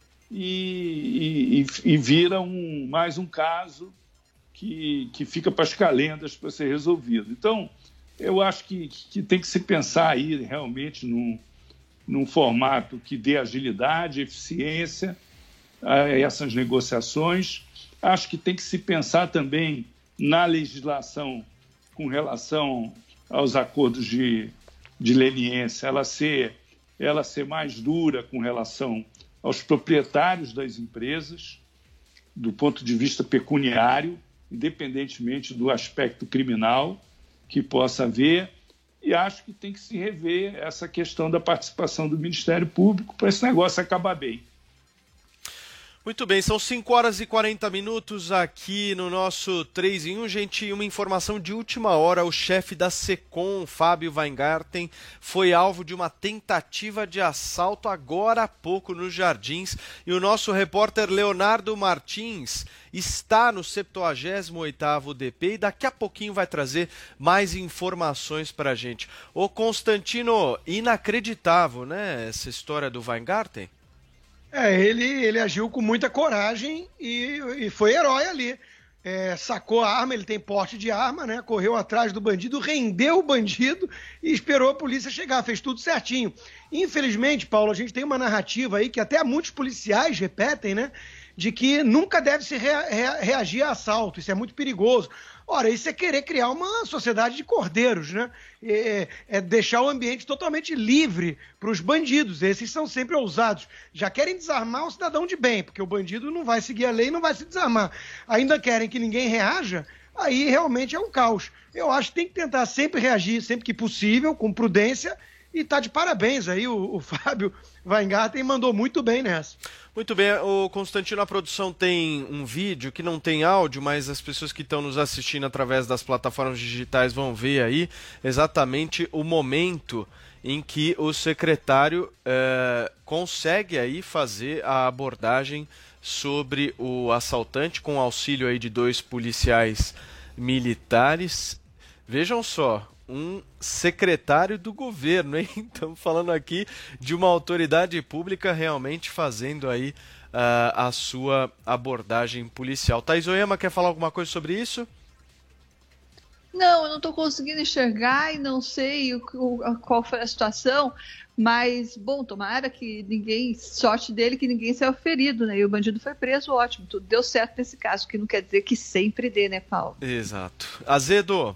e vira mais um caso que fica para as calendas para ser resolvido. Então, eu acho que tem que se pensar aí realmente num formato que dê agilidade, eficiência a essas negociações. Acho que tem que se pensar também na legislação com relação aos acordos de leniência, ela ser mais dura com relação aos proprietários das empresas, do ponto de vista pecuniário, independentemente do aspecto criminal que possa haver, e acho que tem que se rever essa questão da participação do Ministério Público para esse negócio acabar bem. Muito bem, são 5 horas e 40 minutos aqui no nosso 3 em 1. Gente, uma informação de última hora, o chefe da SECOM, Fábio Weingarten, foi alvo de uma tentativa de assalto agora há pouco nos Jardins. E o nosso repórter Leonardo Martins está no 78º DP e daqui a pouquinho vai trazer mais informações para a gente. Ô Constantino, inacreditável, né, essa história do Weingarten? Ele agiu com muita coragem e foi herói ali. Sacou a arma, ele tem porte de arma, né? Correu atrás do bandido, rendeu o bandido e esperou a polícia chegar, fez tudo certinho. Infelizmente, Paulo, a gente tem uma narrativa aí que até muitos policiais repetem, né? De que nunca deve se reagir a assalto, isso é muito perigoso. Ora, isso é querer criar uma sociedade de cordeiros, né? É deixar o ambiente totalmente livre para os bandidos. Esses são sempre ousados. Já querem desarmar o cidadão de bem, porque o bandido não vai seguir a lei e não vai se desarmar. Ainda querem que ninguém reaja, aí realmente é um caos. Eu acho que tem que tentar sempre reagir, sempre que possível, com prudência, e tá de parabéns aí, o Fábio Weingarten mandou muito bem nessa. Muito bem, o Constantino, a produção tem um vídeo que não tem áudio, mas as pessoas que estão nos assistindo através das plataformas digitais vão ver aí exatamente o momento em que o secretário consegue aí fazer a abordagem sobre o assaltante com auxílio aí de 2 policiais militares. Vejam só, um secretário do governo, hein? Estamos falando aqui de uma autoridade pública realmente fazendo aí a sua abordagem policial. Thaís Oyama, quer falar alguma coisa sobre isso? Não, eu não estou conseguindo enxergar e não sei qual foi a situação, mas, bom, tomara que sorte dele que ninguém saiu ferido, né? E o bandido foi preso, ótimo, tudo deu certo nesse caso, que não quer dizer que sempre dê, né, Paulo? Exato. Azedo?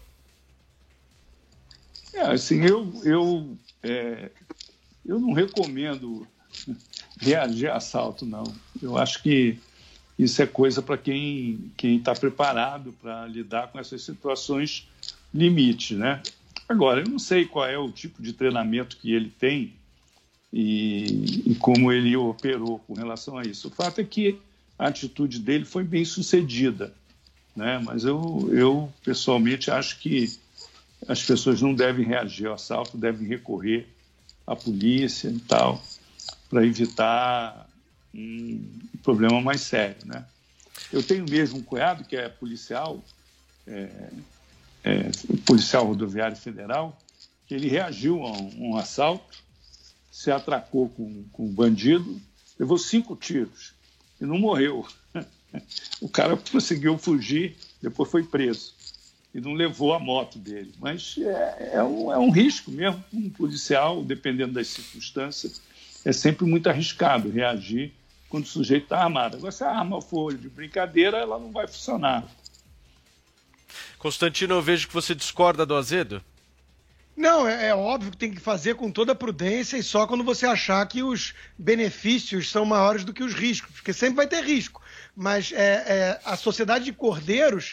Assim, eu não recomendo reagir a assalto, não. Eu acho que isso é coisa para quem está preparado para lidar com essas situações limite, né? Agora, eu não sei qual é o tipo de treinamento que ele tem e como ele operou com relação a isso. O fato é que a atitude dele foi bem sucedida, né? Mas eu pessoalmente acho que as pessoas não devem reagir ao assalto, devem recorrer à polícia e tal, para evitar um problema mais sério, né? Eu tenho mesmo um cunhado que é policial, policial rodoviário federal, que ele reagiu a um assalto, se atracou com um bandido, levou 5 tiros e não morreu. O cara conseguiu fugir, depois foi preso. E não levou a moto dele. Mas é um risco mesmo. Um policial, dependendo das circunstâncias, é sempre muito arriscado reagir quando o sujeito está armado. Agora, se a arma for de brincadeira, ela não vai funcionar. Constantino, eu vejo que você discorda do Azedo. Não, é óbvio que tem que fazer com toda a prudência e só quando você achar que os benefícios são maiores do que os riscos, porque sempre vai ter risco. Mas a sociedade de cordeiros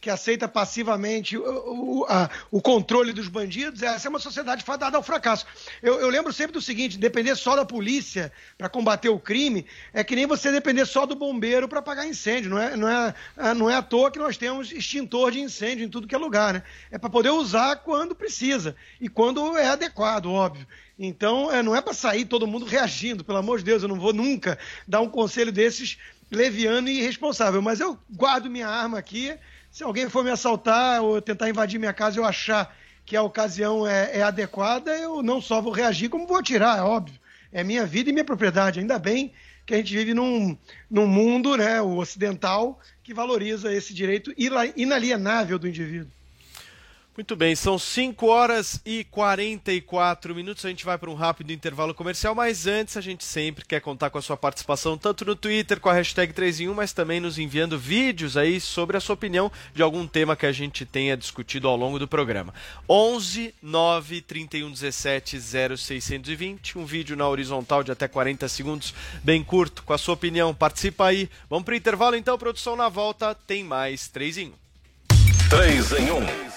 que aceita passivamente o controle dos bandidos, essa é uma sociedade fadada ao fracasso. Eu lembro sempre do seguinte: depender só da polícia para combater o crime é que nem você depender só do bombeiro para apagar incêndio. Não é à toa que nós temos extintor de incêndio em tudo que é lugar, né? É para poder usar quando precisa e quando é adequado, óbvio. Então, não é para sair todo mundo reagindo, pelo amor de Deus, eu não vou nunca dar um conselho desses leviano e irresponsável, mas eu guardo minha arma aqui. Se alguém for me assaltar ou tentar invadir minha casa e eu achar que a ocasião é adequada, eu não só vou reagir, como vou atirar, é óbvio. É minha vida e minha propriedade. Ainda bem que a gente vive num mundo, né, o ocidental, que valoriza esse direito inalienável do indivíduo. Muito bem, são 5 horas e 44 minutos, a gente vai para um rápido intervalo comercial, mas antes a gente sempre quer contar com a sua participação, tanto no Twitter com a hashtag 3 em 1, mas também nos enviando vídeos aí sobre a sua opinião de algum tema que a gente tenha discutido ao longo do programa. 11 9 31 17 0620, um vídeo na horizontal de até 40 segundos, bem curto, com a sua opinião, participa aí. Vamos para o intervalo então, produção, na volta tem mais 3 em 1. 3 em 1.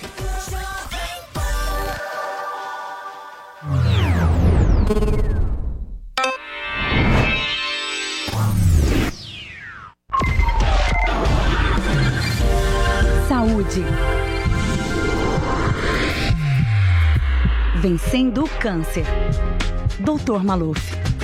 Saúde. Vencendo o câncer. Dr. Maluf.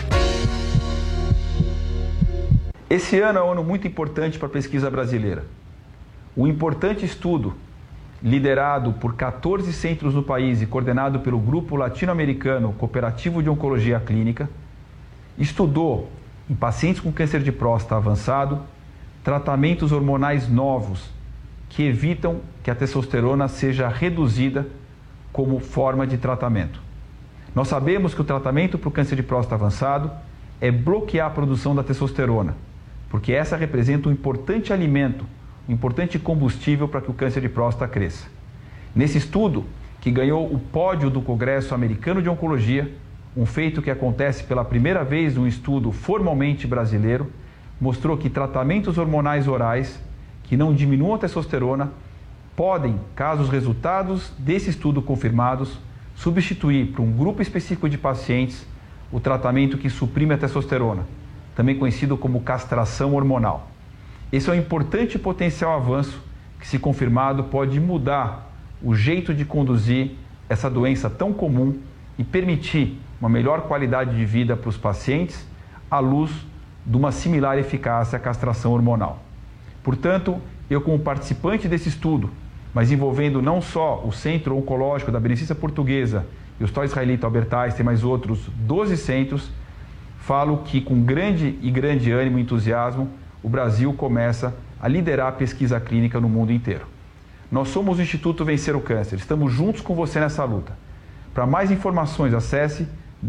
Esse ano é um ano muito importante para a pesquisa brasileira. Um importante estudo, liderado por 14 centros no país e coordenado pelo Grupo Latino-Americano Cooperativo de Oncologia Clínica, estudou em pacientes com câncer de próstata avançado tratamentos hormonais novos que evitam que a testosterona seja reduzida como forma de tratamento. Nós sabemos que o tratamento para o câncer de próstata avançado é bloquear a produção da testosterona, porque essa representa um importante alimento, um importante combustível para que o câncer de próstata cresça. Nesse estudo, que ganhou o pódio do Congresso Americano de Oncologia, um feito que acontece pela primeira vez num estudo formalmente brasileiro, mostrou que tratamentos hormonais orais que não diminuam a testosterona podem, caso os resultados desse estudo confirmados, substituir para um grupo específico de pacientes o tratamento que suprime a testosterona, também conhecido como castração hormonal. Esse é um importante potencial avanço que, se confirmado, pode mudar o jeito de conduzir essa doença tão comum e permitir uma melhor qualidade de vida para os pacientes à luz de uma similar eficácia à castração hormonal. Portanto, eu, como participante desse estudo, mas envolvendo não só o Centro Oncológico da Beneficência Portuguesa e o Hospital Israelita Albert Einstein, mas outros 12 centros, falo que com grande ânimo e entusiasmo, o Brasil começa a liderar a pesquisa clínica no mundo inteiro. Nós somos o Instituto Vencer o Câncer, estamos juntos com você nessa luta. Para mais informações, acesse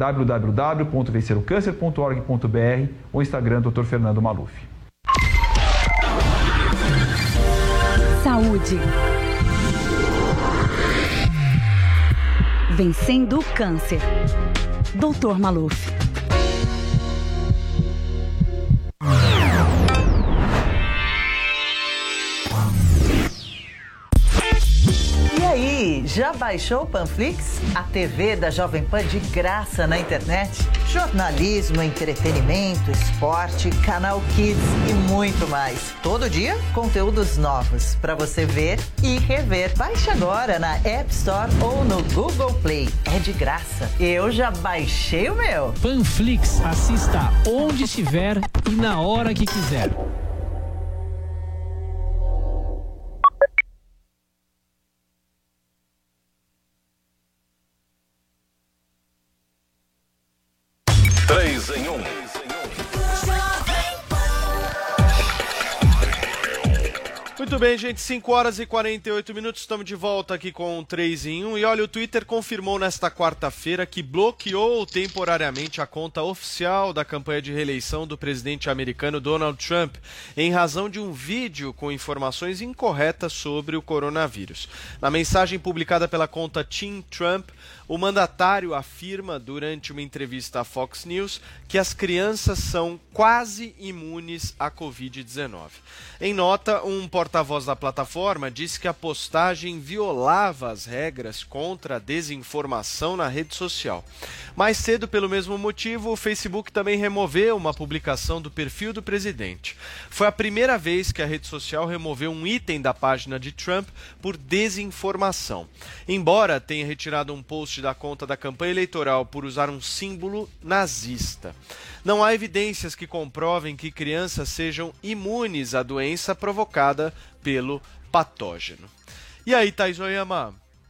www.vencerocâncer.org.br ou Instagram Dr. Fernando Maluf. Saúde. Vencendo o câncer. Dr. Maluf. Já baixou o Panflix? A TV da Jovem Pan de graça na internet? Jornalismo, entretenimento, esporte, canal Kids e muito mais. Todo dia, conteúdos novos para você ver e rever. Baixe agora na App Store ou no Google Play. É de graça. Eu já baixei o meu. Panflix, assista onde estiver e na hora que quiser. Em 1. Muito bem, gente, 5 horas e 48 minutos, estamos de volta aqui com 3 em 1. E olha, o Twitter confirmou nesta quarta-feira que bloqueou temporariamente a conta oficial da campanha de reeleição do presidente americano Donald Trump, em razão de um vídeo com informações incorretas sobre o coronavírus. Na mensagem publicada pela conta Team Trump, o mandatário afirma durante uma entrevista à Fox News que as crianças são quase imunes à Covid-19. Em nota, um portal porta-voz da plataforma disse que a postagem violava as regras contra a desinformação na rede social. Mais cedo, pelo mesmo motivo, o Facebook também removeu uma publicação do perfil do presidente. Foi a primeira vez que a rede social removeu um item da página de Trump por desinformação. Embora tenha retirado um post da conta da campanha eleitoral por usar um símbolo nazista. Não há evidências que comprovem que crianças sejam imunes à doença provocada pelo patógeno. E aí, Thaís Oyama?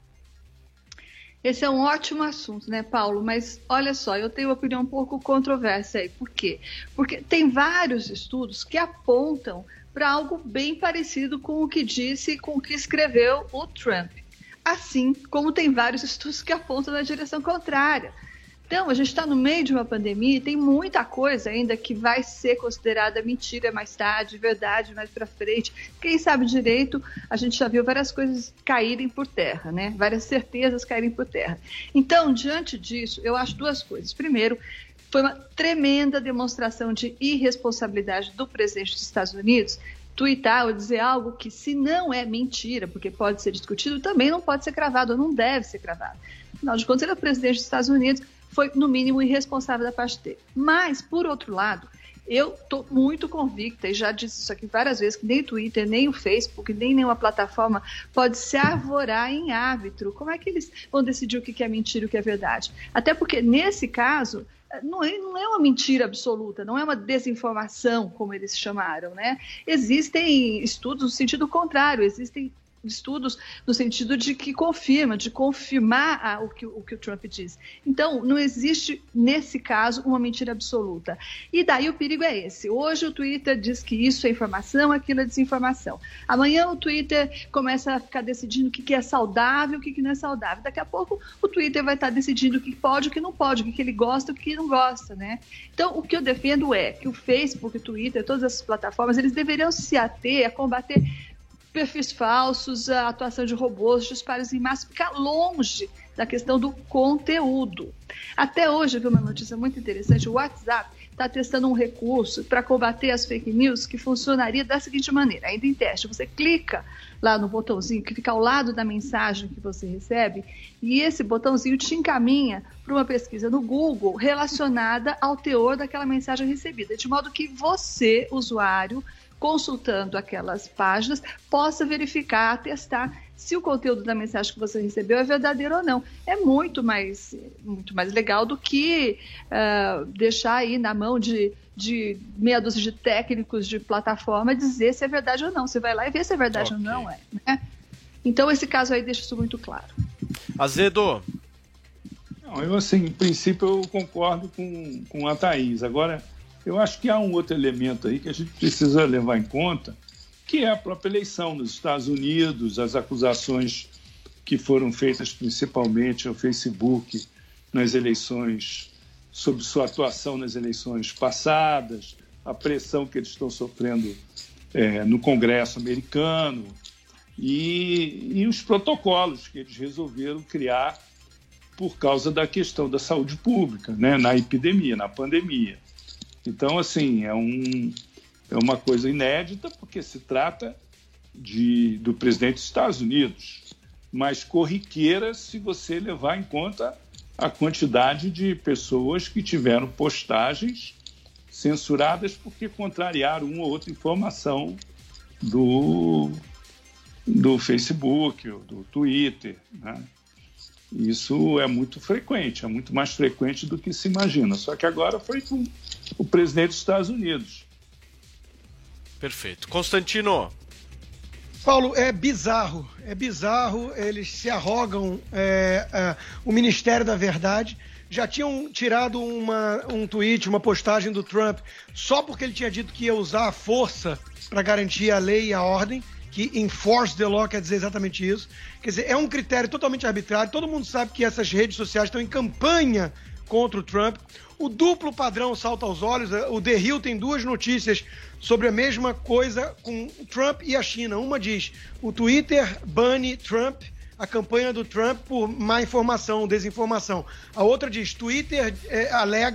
Esse é um ótimo assunto, né, Paulo? Mas olha só, eu tenho uma opinião um pouco controversa aí. Por quê? Porque tem vários estudos que apontam para algo bem parecido com o que disse, com o que escreveu o Trump. Assim como tem vários estudos que apontam na direção contrária. Então, a gente está no meio de uma pandemia e tem muita coisa ainda que vai ser considerada mentira mais tarde, verdade mais para frente. Quem sabe direito, a gente já viu várias coisas caírem por terra, né? Várias certezas caírem por terra. Então, diante disso, eu acho duas coisas. Primeiro, foi uma tremenda demonstração de irresponsabilidade do presidente dos Estados Unidos tuitar ou dizer algo que, se não é mentira, porque pode ser discutido, também não pode ser cravado, ou não deve ser cravado. Afinal de contas, ele é o presidente dos Estados Unidos, foi, no mínimo, irresponsável da parte dele. Mas, por outro lado, eu estou muito convicta, e já disse isso aqui várias vezes, que nem o Twitter, nem o Facebook, nem nenhuma plataforma pode se arvorar em árbitro. Como é que eles vão decidir o que é mentira e o que é verdade? Até porque, nesse caso, não é uma mentira absoluta, não é uma desinformação, como eles chamaram, né? Existem estudos no sentido contrário, existem estudos no sentido de que confirma, de confirmar o que o Trump diz. Então, não existe, nesse caso, uma mentira absoluta. E daí o perigo é esse. Hoje o Twitter diz que isso é informação, aquilo é desinformação. Amanhã o Twitter começa a ficar decidindo o que é saudável, o que não é saudável. Daqui a pouco o Twitter vai estar decidindo o que pode, o que não pode, o que ele gosta, o que não gosta, né? Então, o que eu defendo é que o Facebook, o Twitter, todas essas plataformas, eles deveriam se ater a combater perfis falsos, a atuação de robôs, disparos em massa, ficar longe da questão do conteúdo. Até hoje, eu vi uma notícia muito interessante, o WhatsApp está testando um recurso para combater as fake news que funcionaria da seguinte maneira, ainda em teste, você clica lá no botãozinho que fica ao lado da mensagem que você recebe e esse botãozinho te encaminha para uma pesquisa no Google relacionada ao teor daquela mensagem recebida, de modo que você, usuário, consultando aquelas páginas, possa verificar, testar se o conteúdo da mensagem que você recebeu é verdadeiro ou não. É muito mais legal do que deixar aí na mão de meia dúzia de técnicos de plataforma dizer se é verdade ou não. Você vai lá e vê se é verdade ou não. Né? Então, esse caso aí deixa isso muito claro. Azedo. Não, eu, assim, em princípio, eu concordo com a Thaís. Agora, eu acho que há um outro elemento aí que a gente precisa levar em conta, que é a própria eleição nos Estados Unidos, as acusações que foram feitas principalmente ao Facebook nas eleições, sobre sua atuação nas eleições passadas, a pressão que eles estão sofrendo no Congresso americano e os protocolos que eles resolveram criar por causa da questão da saúde pública, né, na epidemia, na pandemia. Então, assim, é uma coisa inédita, porque se trata do presidente dos Estados Unidos, mas corriqueira se você levar em conta a quantidade de pessoas que tiveram postagens censuradas porque contrariaram uma ou outra informação do Facebook, ou do Twitter, né? Isso é muito frequente, é muito mais frequente do que se imagina. Só que agora foi com o presidente dos Estados Unidos. Perfeito. Constantino. Paulo, é bizarro, eles se arrogam o Ministério da Verdade. Já tinham tirado um tweet, uma postagem do Trump, só porque ele tinha dito que ia usar a força para garantir a lei e a ordem, que enforce the law quer dizer exatamente isso. Quer dizer, é um critério totalmente arbitrário. Todo mundo sabe que essas redes sociais estão em campanha contra o Trump. O duplo padrão salta aos olhos. O The Hill tem duas notícias sobre a mesma coisa com o Trump e a China. Uma diz, o Twitter bane Trump, a campanha do Trump por má informação, desinformação. A outra diz, Twitter alega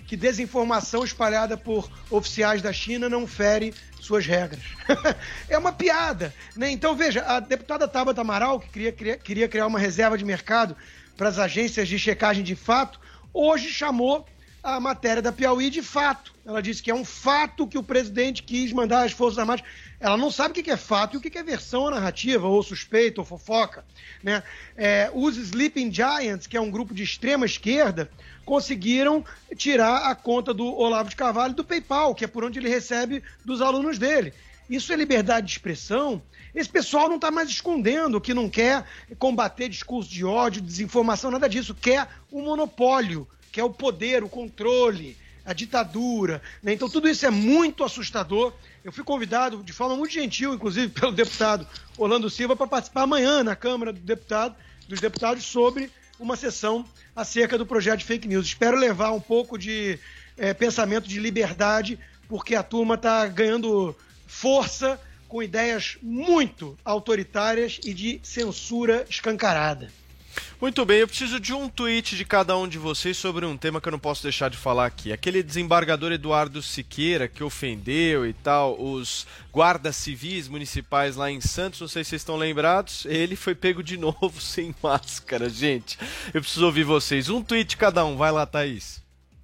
que desinformação espalhada por oficiais da China não fere suas regras. É uma piada, né? Então, veja, a deputada Tabata Amaral, que queria criar uma reserva de mercado para as agências de checagem de fato, hoje chamou a matéria da Piauí de fato. Ela disse que é um fato que o presidente quis mandar as Forças Armadas. Ela não sabe o que é fato e o que é versão ou narrativa, ou suspeita, ou fofoca, né? Os Sleeping Giants, que é um grupo de extrema esquerda, conseguiram tirar a conta do Olavo de Carvalho do PayPal, que é por onde ele recebe dos alunos dele. Isso é liberdade de expressão? Esse pessoal não está mais escondendo que não quer combater discurso de ódio, desinformação, nada disso. Quer o monopólio, quer o poder, o controle, a ditadura, né? Então tudo isso é muito assustador. Eu fui convidado de forma muito gentil, inclusive pelo deputado Orlando Silva, para participar amanhã na Câmara dos Deputados sobre uma sessão acerca do projeto de fake news. Espero levar um pouco de pensamento de liberdade, porque a turma está ganhando força com ideias muito autoritárias e de censura escancarada. Muito bem, eu preciso de um tweet de cada um de vocês sobre um tema que eu não posso deixar de falar aqui. Aquele desembargador Eduardo Siqueira que ofendeu e tal os guardas civis municipais lá em Santos, não sei se vocês estão lembrados, ele foi pego de novo sem máscara, gente. Eu preciso ouvir vocês. Um tweet cada um, vai lá, Thaís.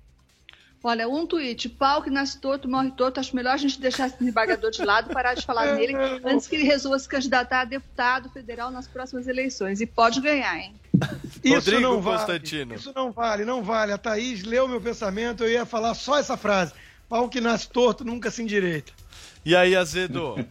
Olha, um tweet, pau que nasce torto, morre torto, acho melhor a gente deixar esse desembargador de lado, parar de falar nele, antes que ele resolva se candidatar a deputado federal nas próximas eleições. E pode ganhar, hein? Isso não vale, isso não vale. A Thaís leu meu pensamento, eu ia falar só essa frase. Pau que nasce torto, nunca se endireita. E aí, Azedo?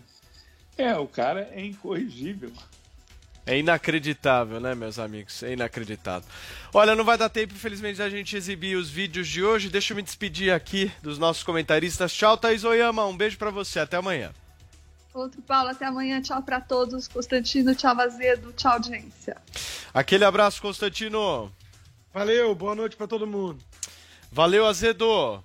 O cara é incorrigível. É inacreditável, né, meus amigos? É inacreditável. Olha, não vai dar tempo, infelizmente, da gente exibir os vídeos de hoje. Deixa eu me despedir aqui dos nossos comentaristas. Tchau, Thaís Oyama. Um beijo pra você. Até amanhã. Outro, Paulo. Até amanhã. Tchau pra todos. Constantino, tchau, Azedo. Tchau, audiência. Aquele abraço, Constantino. Valeu. Boa noite pra todo mundo. Valeu, Azedo.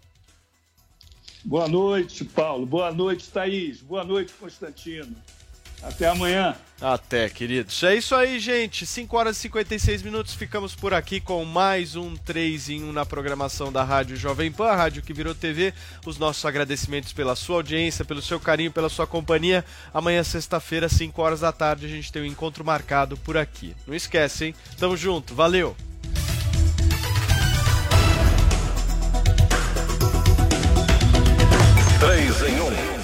Boa noite, Paulo. Boa noite, Thaís. Boa noite, Constantino. Até amanhã. Até, queridos. É isso aí, gente. 5 horas e 56 minutos. Ficamos por aqui com mais um 3 em 1 na programação da Rádio Jovem Pan, a rádio que virou TV. Os nossos agradecimentos pela sua audiência, pelo seu carinho, pela sua companhia. Amanhã, sexta-feira, 5 horas da tarde, a gente tem um encontro marcado por aqui. Não esquece, hein? Tamo junto. Valeu! Três em 1.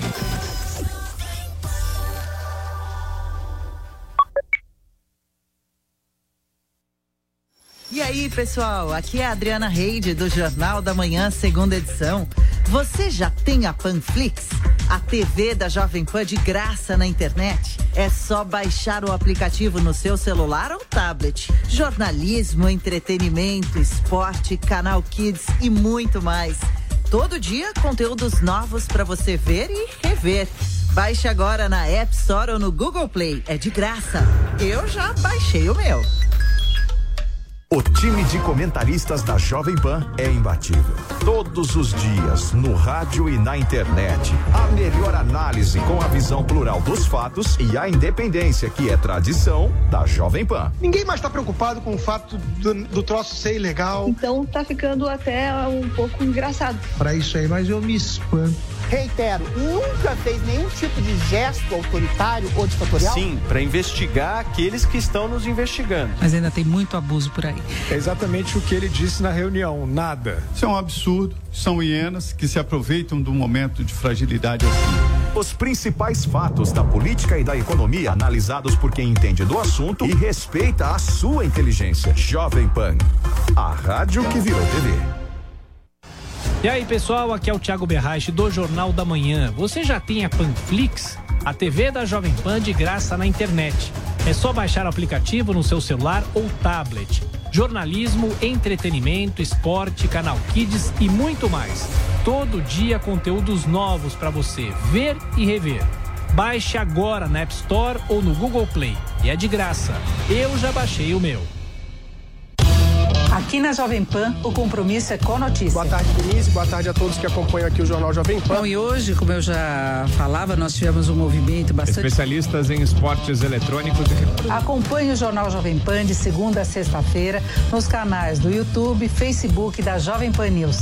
E aí, pessoal, aqui é a Adriana Reide do Jornal da Manhã, segunda edição. Você já tem a Panflix? A TV da Jovem Pan de graça na internet? É só baixar o aplicativo no seu celular ou tablet. Jornalismo, entretenimento, esporte, canal Kids e muito mais. Todo dia, conteúdos novos para você ver e rever. Baixe agora na App Store ou no Google Play. É de graça. Eu já baixei o meu. O time de comentaristas da Jovem Pan é imbatível. Todos os dias, no rádio e na internet. A melhor análise com a visão plural dos fatos e a independência, que é tradição da Jovem Pan. Ninguém mais está preocupado com o fato do troço ser ilegal. Então tá ficando até um pouco engraçado. Para isso aí, mas eu me espanto. Reitero, nunca fez nenhum tipo de gesto autoritário ou ditatorial? Sim, para investigar aqueles que estão nos investigando. Mas ainda tem muito abuso por aí. É exatamente o que ele disse na reunião, nada. Isso é um absurdo, são hienas que se aproveitam do momento de fragilidade assim. Os principais fatos da política e da economia analisados por quem entende do assunto e respeita a sua inteligência. Jovem Pan, a rádio que virou TV. E aí, pessoal, aqui é o Thiago Berrache do Jornal da Manhã. Você já tem a Panflix? A TV da Jovem Pan de graça na internet. É só baixar o aplicativo no seu celular ou tablet. Jornalismo, entretenimento, esporte, canal Kids e muito mais. Todo dia conteúdos novos para você ver e rever. Baixe agora na App Store ou no Google Play. E é de graça. Eu já baixei o meu. Aqui na Jovem Pan, o compromisso é com notícia. Boa tarde, Denise. Boa tarde a todos que acompanham aqui o Jornal Jovem Pan. Bom, e hoje, como eu já falava, nós tivemos um movimento bastante... Especialistas em esportes eletrônicos e... Acompanhe o Jornal Jovem Pan de segunda a sexta-feira nos canais do YouTube, Facebook da Jovem Pan News.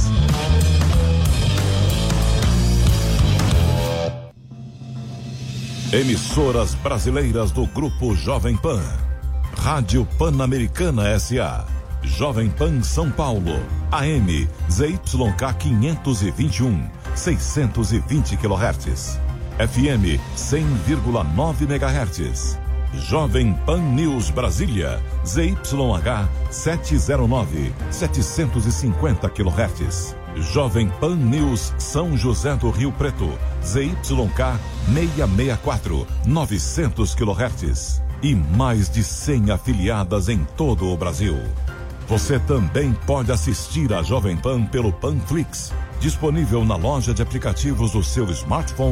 Emissoras brasileiras do Grupo Jovem Pan. Rádio Pan-Americana S.A. Jovem Pan São Paulo. AM ZYK 521, 620 kHz. FM 100,9 MHz. Jovem Pan News Brasília. ZYH 709, 750 kHz. Jovem Pan News São José do Rio Preto. ZYK 664, 900 kHz. E mais de 100 afiliadas em todo o Brasil. Você também pode assistir a Jovem Pan pelo Panflix, disponível na loja de aplicativos do seu smartphone